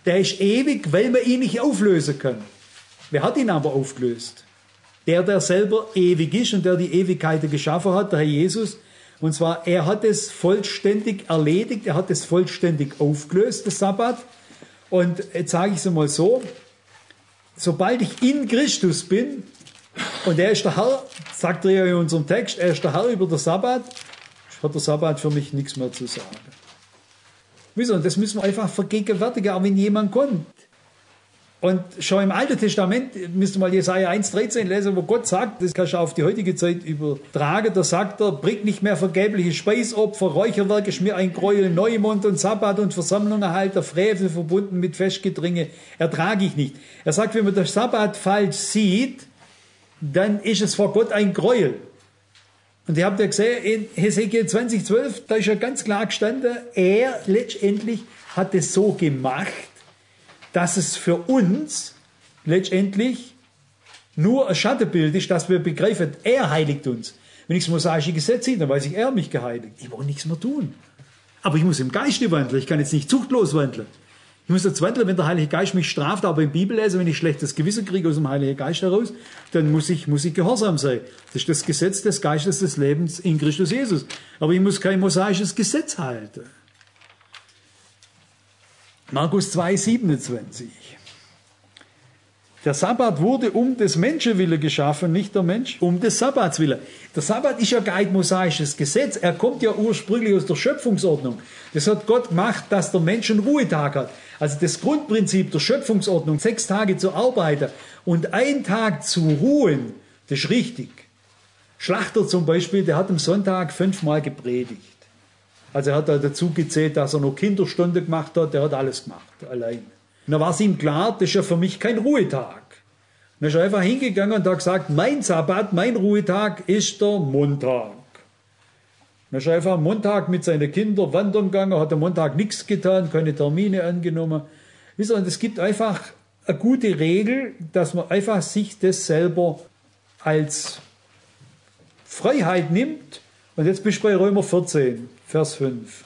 Speaker 1: Der ist ewig, weil man ihn nicht auflösen kann. Wer hat ihn aber aufgelöst? Der selber ewig ist und der die Ewigkeiten geschaffen hat, der Herr Jesus. Und zwar, er hat es vollständig erledigt, er hat es vollständig aufgelöst, das Sabbat. Und jetzt sage ich es mal so, sobald ich in Christus bin, und er ist der Herr, sagt er ja in unserem Text, er ist der Herr über den Sabbat, hat der Sabbat für mich nichts mehr zu sagen. Wisst ihr, das müssen wir einfach vergegenwärtigen, auch wenn jemand kommt. Und schon im Alten Testament, müsst ihr mal Jesaja 1,13 lesen, wo Gott sagt, das kannst du auf die heutige Zeit übertragen, da sagt er, bringt nicht mehr vergebliche Speisopfer, Räucherwerke, schmier ein Gräuel, Neumond und Sabbat und Versammlungen halt, der Frevel verbunden mit Festgedränge, ertrage ich nicht. Er sagt, wenn man den Sabbat falsch sieht, dann ist es vor Gott ein Gräuel. Und ihr habt ja gesehen, in Hesekiel 20,12, da ist ja ganz klar gestanden, er letztendlich hat es so gemacht, dass es für uns letztendlich nur ein Schattenbild ist, dass wir begreifen, er heiligt uns. Wenn ich das mosaische Gesetz sehe, dann weiß ich, er hat mich geheiligt. Ich brauche nichts mehr tun. Aber ich muss im Geiste wandeln. Ich kann jetzt nicht zuchtlos wandeln. Ich muss jetzt wandeln, wenn der Heilige Geist mich straft, aber im Bibellesen, wenn ich schlechtes Gewissen kriege aus dem Heiligen Geist heraus, dann muss ich gehorsam sein. Das ist das Gesetz des Geistes des Lebens in Christus Jesus. Aber ich muss kein mosaisches Gesetz halten. Markus 2,27. Der Sabbat wurde um des Menschen willen geschaffen, nicht der Mensch um des Sabbats willen. Der Sabbat ist ja kein mosaisches Gesetz. Er kommt ja ursprünglich aus der Schöpfungsordnung. Das hat Gott gemacht, dass der Mensch einen Ruhetag hat. Also das Grundprinzip der Schöpfungsordnung, 6 Tage zu arbeiten und 1 Tag zu ruhen, das ist richtig. Schlachter zum Beispiel, der hat am Sonntag 5-mal gepredigt. Also er hat da dazu gezählt, dass er noch Kinderstunde gemacht hat, der hat alles gemacht, allein. Und dann war es ihm klar, das ist ja für mich kein Ruhetag. Und dann ist er einfach hingegangen und hat gesagt, mein Sabbat, mein Ruhetag ist der Montag. Und dann ist er einfach am Montag mit seinen Kindern wandern gegangen, hat am Montag nichts getan, keine Termine angenommen. Wisst ihr, und es gibt einfach eine gute Regel, dass man einfach sich das selber als Freiheit nimmt. Und jetzt bist du bei Römer 14, Vers 5.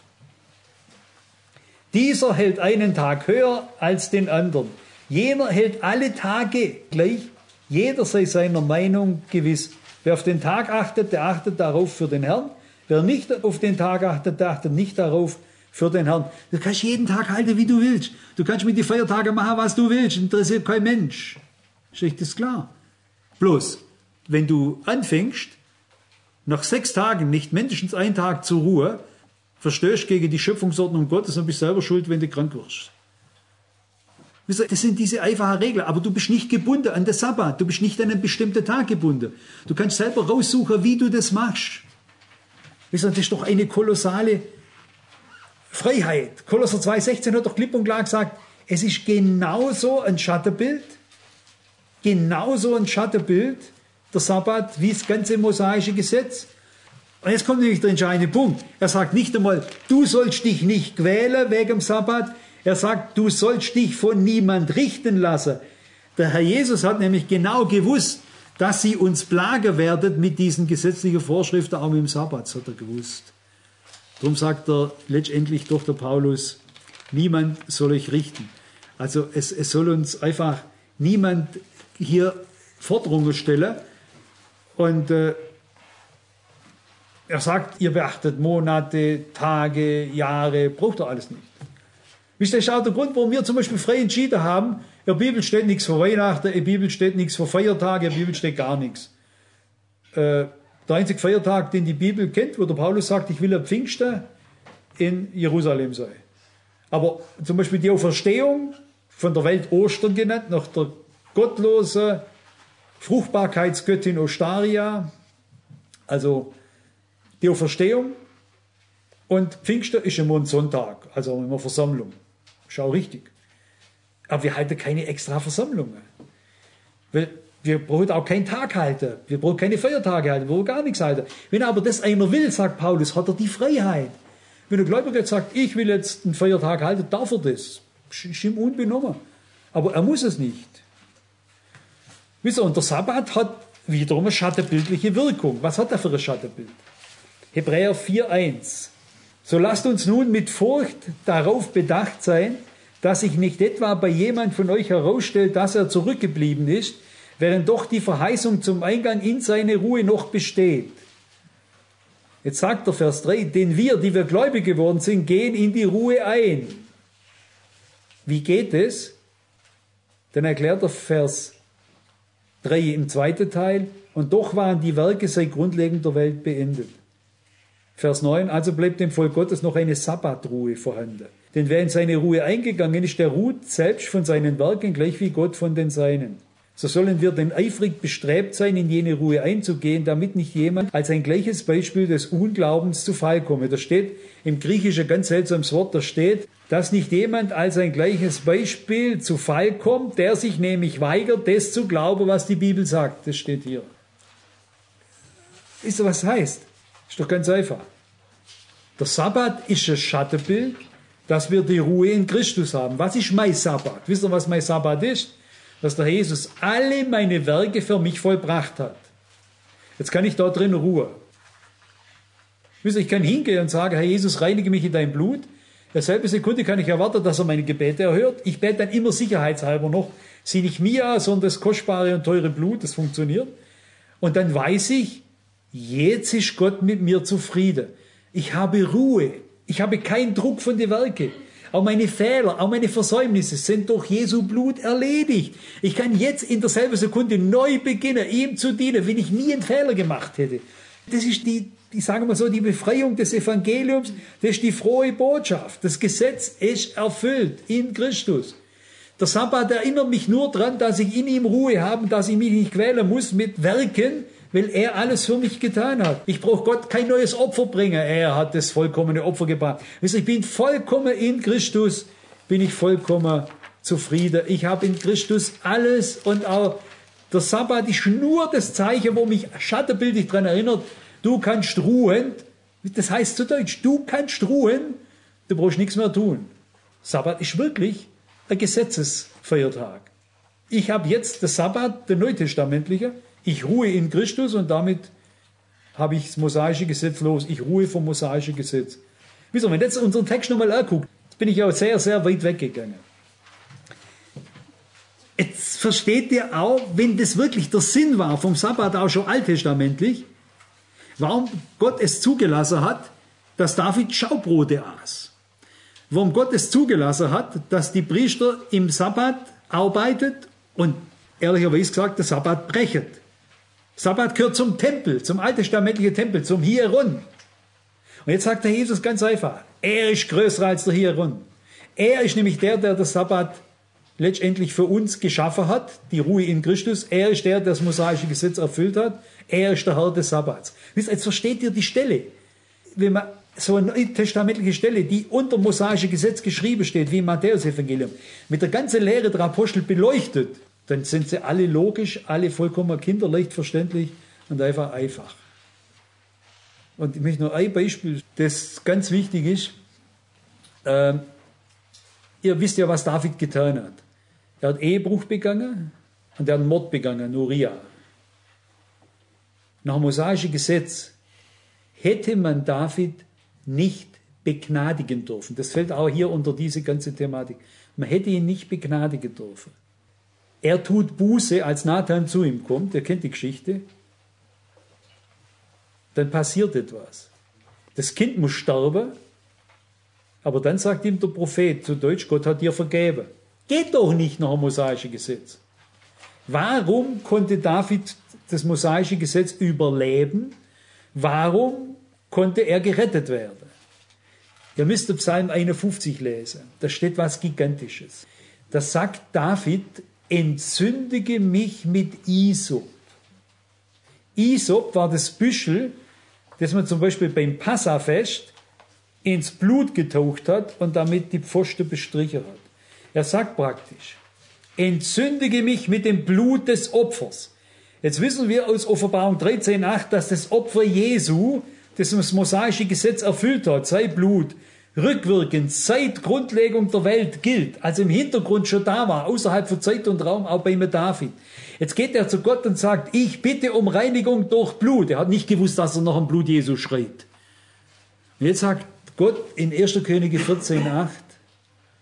Speaker 1: Dieser hält einen Tag höher als den anderen. Jener hält alle Tage gleich. Jeder sei seiner Meinung gewiss. Wer auf den Tag achtet, der achtet darauf für den Herrn. Wer nicht auf den Tag achtet, der achtet nicht darauf für den Herrn. Du kannst jeden Tag halten, wie du willst. Du kannst mit den Feiertagen machen, was du willst. Interessiert kein Mensch. Ist das klar? Bloß, wenn du anfängst, nach 6 Tagen nicht mindestens 1 Tag zur Ruhe, verstößt gegen die Schöpfungsordnung Gottes und bist selber schuld, wenn du krank wirst. Das sind diese einfachen Regeln, aber du bist nicht gebunden an den Sabbat, du bist nicht an einen bestimmten Tag gebunden. Du kannst selber raussuchen, wie du das machst. Das ist doch eine kolossale Freiheit. Kolosser 2,16 hat doch klipp und klar gesagt, es ist genauso ein Schattenbild, der Sabbat, wie das ganze mosaische Gesetz. Und jetzt kommt nämlich der entscheidende Punkt. Er sagt nicht einmal, du sollst dich nicht quälen wegen dem Sabbat. Er sagt, du sollst dich von niemand richten lassen. Der Herr Jesus hat nämlich genau gewusst, dass sie uns plagen werden mit diesen gesetzlichen Vorschriften, auch mit dem Sabbat, das hat er gewusst. Darum sagt er letztendlich doch der Paulus, niemand soll euch richten. Also es soll uns einfach niemand hier Forderungen stellen. Und er sagt, ihr beachtet Monate, Tage, Jahre, braucht ihr alles nicht. Wisst ihr, das ist auch der Grund, warum wir zum Beispiel frei entschieden haben, in der Bibel steht nichts für Weihnachten, in der Bibel steht nichts für Feiertage, in der Bibel steht gar nichts. Der einzige Feiertag, den die Bibel kennt, wo der Paulus sagt, ich will am Pfingsten in Jerusalem sein. Aber zum Beispiel die Auferstehung, von der Welt Ostern genannt, nach der gottlosen Fruchtbarkeitsgöttin Ostaria, also die Auferstehung, und Pfingsten ist immer ein Sonntag, also immer Versammlung. Ist auch richtig. Aber wir halten keine extra Versammlungen. Weil wir brauchen auch keinen Tag halten. Wir brauchen keine Feiertage halten. Wir brauchen gar nichts halten. Wenn aber das einer will, sagt Paulus, hat er die Freiheit. Wenn der Gläubiger jetzt sagt, ich will jetzt einen Feiertag halten, darf er das. Ist ihm unbenommen. Aber er muss es nicht. Wisst ihr, und der Sabbat hat wiederum eine schattenbildliche Wirkung. Was hat er für ein Schattenbild? Hebräer 4,1. So lasst uns nun mit Furcht darauf bedacht sein, dass sich nicht etwa bei jemand von euch herausstellt, dass er zurückgeblieben ist, während doch die Verheißung zum Eingang in seine Ruhe noch besteht. Jetzt sagt der Vers 3, denn wir, die wir gläubig geworden sind, gehen in die Ruhe ein. Wie geht es? Dann erklärt der Vers 3 im zweiten Teil, und doch waren die Werke seit Grundlegung der Welt beendet. Vers 9, also bleibt dem Volk Gottes noch eine Sabbatruhe vorhanden. Denn wer in seine Ruhe eingegangen ist, der ruht selbst von seinen Werken, gleich wie Gott von den Seinen. So sollen wir denn eifrig bestrebt sein, in jene Ruhe einzugehen, damit nicht jemand als ein gleiches Beispiel des Unglaubens zu Fall komme. Da steht im Griechischen ein ganz seltsames Wort, da steht, dass nicht jemand als ein gleiches Beispiel zu Fall kommt, der sich nämlich weigert, das zu glauben, was die Bibel sagt. Das steht hier. Wisst ihr, was das heißt? Ist doch ganz einfach. Der Sabbat ist ein Schattenbild, dass wir die Ruhe in Christus haben. Was ist mein Sabbat? Wisst ihr, was mein Sabbat ist? Dass der Jesus alle meine Werke für mich vollbracht hat. Jetzt kann ich dort drin ruhen. Wisst ihr, ich kann hingehen und sagen, Herr Jesus, reinige mich in dein Blut. In derselben Sekunde kann ich erwarten, dass er meine Gebete erhört. Ich bete dann immer sicherheitshalber noch, sieh nicht mir an, sondern das kostbare und teure Blut, das funktioniert. Und dann weiß ich, jetzt ist Gott mit mir zufrieden. Ich habe Ruhe. Ich habe keinen Druck von den Werken. Auch meine Fehler, auch meine Versäumnisse sind durch Jesu Blut erledigt. Ich kann jetzt in derselben Sekunde neu beginnen, ihm zu dienen, wenn ich nie einen Fehler gemacht hätte. Das ist ich sage mal so, die Befreiung des Evangeliums, das ist die frohe Botschaft. Das Gesetz ist erfüllt in Christus. Der Sabbat erinnert mich nur daran, dass ich in ihm Ruhe habe, dass ich mich nicht quälen muss mit Werken, weil er alles für mich getan hat. Ich brauche Gott kein neues Opfer bringen. Er hat das vollkommene Opfer gebracht. Ich bin vollkommen in Christus, bin ich vollkommen zufrieden. Ich habe in Christus alles und auch der Sabbat ist nur das Zeichen, wo mich schattenbildlich daran erinnert, du kannst ruhen. Das heißt zu Deutsch, du kannst ruhen, du brauchst nichts mehr tun. Sabbat ist wirklich ein Gesetzesfeiertag. Ich habe jetzt den Sabbat, den neutestamentlichen. Ich ruhe in Christus und damit habe ich das mosaische Gesetz los. Ich ruhe vom mosaischen Gesetz. Wieso, wenn jetzt unseren Text nochmal anguckt, bin ich ja sehr, sehr weit weggegangen. Jetzt versteht ihr auch, wenn das wirklich der Sinn war vom Sabbat auch schon alttestamentlich, warum Gott es zugelassen hat, dass David Schaubrote aß. Warum Gott es zugelassen hat, dass die Priester im Sabbat arbeitet und ehrlicherweise gesagt, der Sabbat brechet. Sabbat gehört zum Tempel, zum alttestamentlichen Tempel, zum Hieron. Und jetzt sagt der Jesus ganz einfach, er ist größer als der Hieron. Er ist nämlich der das Sabbat letztendlich für uns geschaffen hat, die Ruhe in Christus. Er ist der das mosaische Gesetz erfüllt hat. Er ist der Herr des Sabbats. Jetzt versteht ihr die Stelle. Wenn man so eine neutestamentliche Stelle, die unter mosaische Gesetz geschrieben steht, wie im Matthäus-Evangelium, mit der ganzen Lehre der Apostel beleuchtet, dann sind sie alle logisch, alle vollkommen kinderleicht verständlich und einfach. Und ich möchte noch ein Beispiel, das ganz wichtig ist. Ihr wisst ja, was David getan hat. Er hat Ehebruch begangen und er hat Mord begangen, Uriah. Nach dem mosaischen Gesetz hätte man David nicht begnadigen dürfen. Das fällt auch hier unter diese ganze Thematik. Man hätte ihn nicht begnadigen dürfen. Er tut Buße, als Nathan zu ihm kommt, ihr kennt die Geschichte. Dann passiert etwas. Das Kind muss sterben, aber dann sagt ihm der Prophet, zu Deutsch, Gott hat dir vergeben. Geht doch nicht nach dem mosaischen Gesetz. Warum konnte David das mosaische Gesetz überleben? Warum konnte er gerettet werden? Ihr müsst Psalm 51 lesen. Da steht was Gigantisches. Da sagt David, entzündige mich mit Isop. Isop war das Büschel, das man zum Beispiel beim Passafest ins Blut getaucht hat und damit die Pfosten bestrichen hat. Er sagt praktisch, entzündige mich mit dem Blut des Opfers. Jetzt wissen wir aus Offenbarung 13,8, dass das Opfer Jesu, das mosaische Gesetz erfüllt hat, sein Blut, rückwirkend seit Grundlegung der Welt gilt, also im Hintergrund schon da war, außerhalb von Zeit und Raum, auch bei David. Jetzt geht er zu Gott und sagt, ich bitte um Reinigung durch Blut. Er hat nicht gewusst, dass er nach dem Blut Jesu schreit. Und jetzt sagt Gott in 1. Könige 14,8,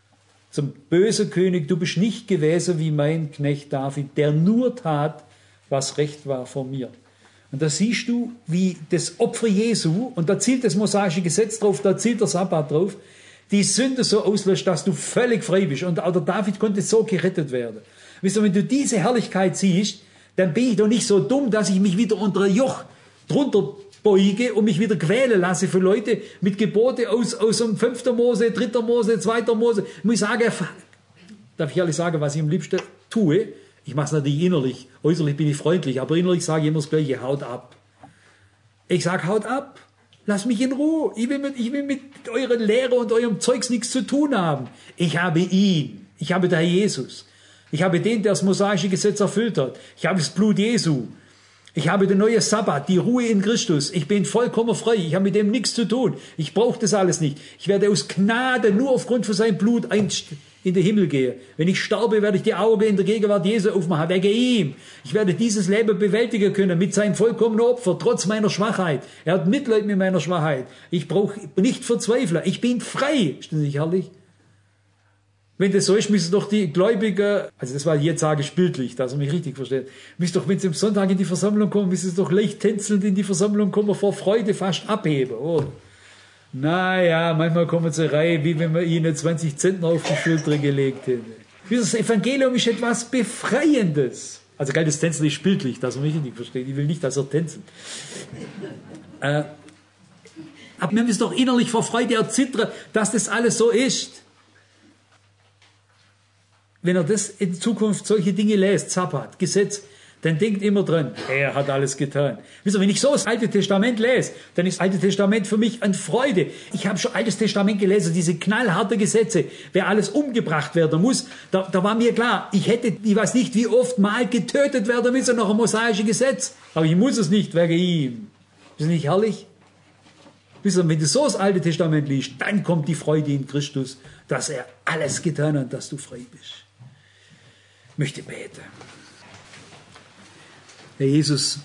Speaker 1: zum bösen König, du bist nicht gewesen wie mein Knecht David, der nur tat, was recht war vor mir. Und da siehst du, wie das Opfer Jesu, und da zielt das mosaische Gesetz drauf, da zielt der Sabbat drauf, die Sünde so auslöscht, dass du völlig frei bist. Und auch der David konnte so gerettet werden. Wisst ihr, wenn du diese Herrlichkeit siehst, dann bin ich doch nicht so dumm, dass ich mich wieder unter ein Joch drunter beuge und mich wieder quälen lasse für Leute mit Gebote aus dem 5. Mose, 3. Mose, 2. Mose. Ich muss sagen, darf ich ehrlich sagen, was ich am liebsten tue? Ich mache es natürlich innerlich. Äußerlich bin ich freundlich, aber innerlich sage ich immer das Gleiche, haut ab. Ich sage, haut ab. Lass mich in Ruhe. Ich will mit euren Lehre und eurem Zeugs nichts zu tun haben. Ich habe ihn. Ich habe den Herr Jesus. Ich habe den, der das mosaische Gesetz erfüllt hat. Ich habe das Blut Jesu. Ich habe den neuen Sabbat, die Ruhe in Christus. Ich bin vollkommen frei. Ich habe mit dem nichts zu tun. Ich brauche das alles nicht. Ich werde aus Gnade nur aufgrund von seinem Blut in den Himmel gehen. Wenn ich sterbe, werde ich die Augen in der Gegenwart Jesu aufmachen, wegen ihm. Ich werde dieses Leben bewältigen können mit seinem vollkommenen Opfer, trotz meiner Schwachheit. Er hat Mitleid mit meiner Schwachheit. Ich brauche nicht verzweifeln. Ich bin frei. Ist das nicht herrlich? Wenn das so ist, müssen doch die Gläubigen, also das war jetzt sage ich bildlich, dass er mich richtig versteht, müssen doch, wenn sie am Sonntag in die Versammlung kommen, müssen sie doch leicht tänzelnd in die Versammlung kommen, vor Freude fast abheben, oder? Naja, manchmal kommen sie rein, wie wenn man ihnen 20 Zentner auf die Schulter gelegt hätte. Das Evangelium ist etwas Befreiendes. Also gell, das Tänzeln ist bildlich, dass er mich richtig versteht. Ich will nicht, dass er tänzelt. Aber wir müssen doch innerlich vor Freude erzittern, dass das alles so ist. Wenn er das in Zukunft solche Dinge lässt, Sabbat, Gesetz, dann denkt immer dran, er hat alles getan. Wisst ihr, wenn ich so das Alte Testament lese, dann ist das Alte Testament für mich eine Freude. Ich habe schon Altes Testament gelesen, diese knallharte Gesetze, wer alles umgebracht werden muss, da war mir klar, ich weiß nicht, wie oft mal getötet werden müssen nach einem mosaischen Gesetz, aber ich muss es nicht wegen ihm. Ist das nicht herrlich? Wisst ihr, wenn du so das Alte Testament liest, dann kommt die Freude in Christus, dass er alles getan hat, dass du frei bist. Ich möchte beten. Herr Jesus,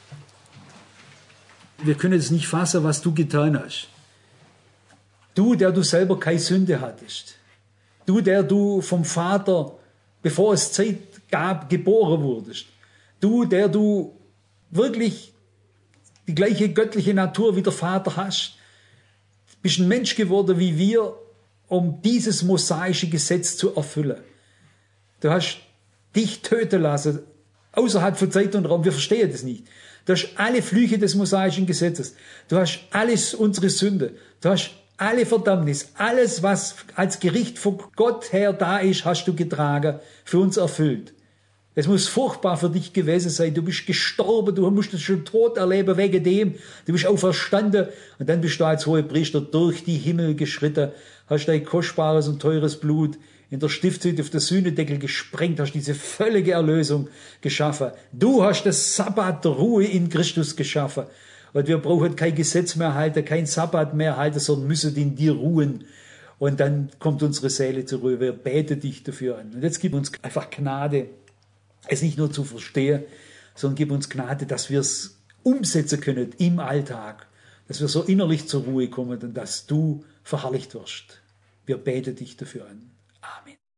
Speaker 1: wir können es nicht fassen, was du getan hast. Du, der du selber keine Sünde hattest. Du, der du vom Vater, bevor es Zeit gab, geboren wurdest. Du, der du wirklich die gleiche göttliche Natur wie der Vater hast. Bist ein Mensch geworden wie wir, um dieses mosaische Gesetz zu erfüllen. Du hast dich töten lassen, außerhalb von Zeit und Raum. Wir verstehen das nicht. Du hast alle Flüche des mosaischen Gesetzes. Du hast alles unsere Sünde. Du hast alle Verdammnis. Alles, was als Gericht von Gott her da ist, hast du getragen, für uns erfüllt. Es muss furchtbar für dich gewesen sein. Du bist gestorben, du musstest schon Tod erleben wegen dem. Du bist auferstanden und dann bist du als Hohepriester durch die Himmel geschritten, hast dein kostbares und teures Blut in der Stiftshütte auf der Sühnedeckel gesprengt, hast diese völlige Erlösung geschaffen. Du hast das Sabbat der Ruhe in Christus geschaffen. Und wir brauchen kein Gesetz mehr halten, kein Sabbat mehr halten, sondern müssen in dir ruhen. Und dann kommt unsere Seele zur Ruhe. Wir beten dich dafür an. Und jetzt gib uns einfach Gnade, es nicht nur zu verstehen, sondern gib uns Gnade, dass wir es umsetzen können im Alltag. Dass wir so innerlich zur Ruhe kommen und dass du verherrlicht wirst. Wir beten dich dafür an. Amen.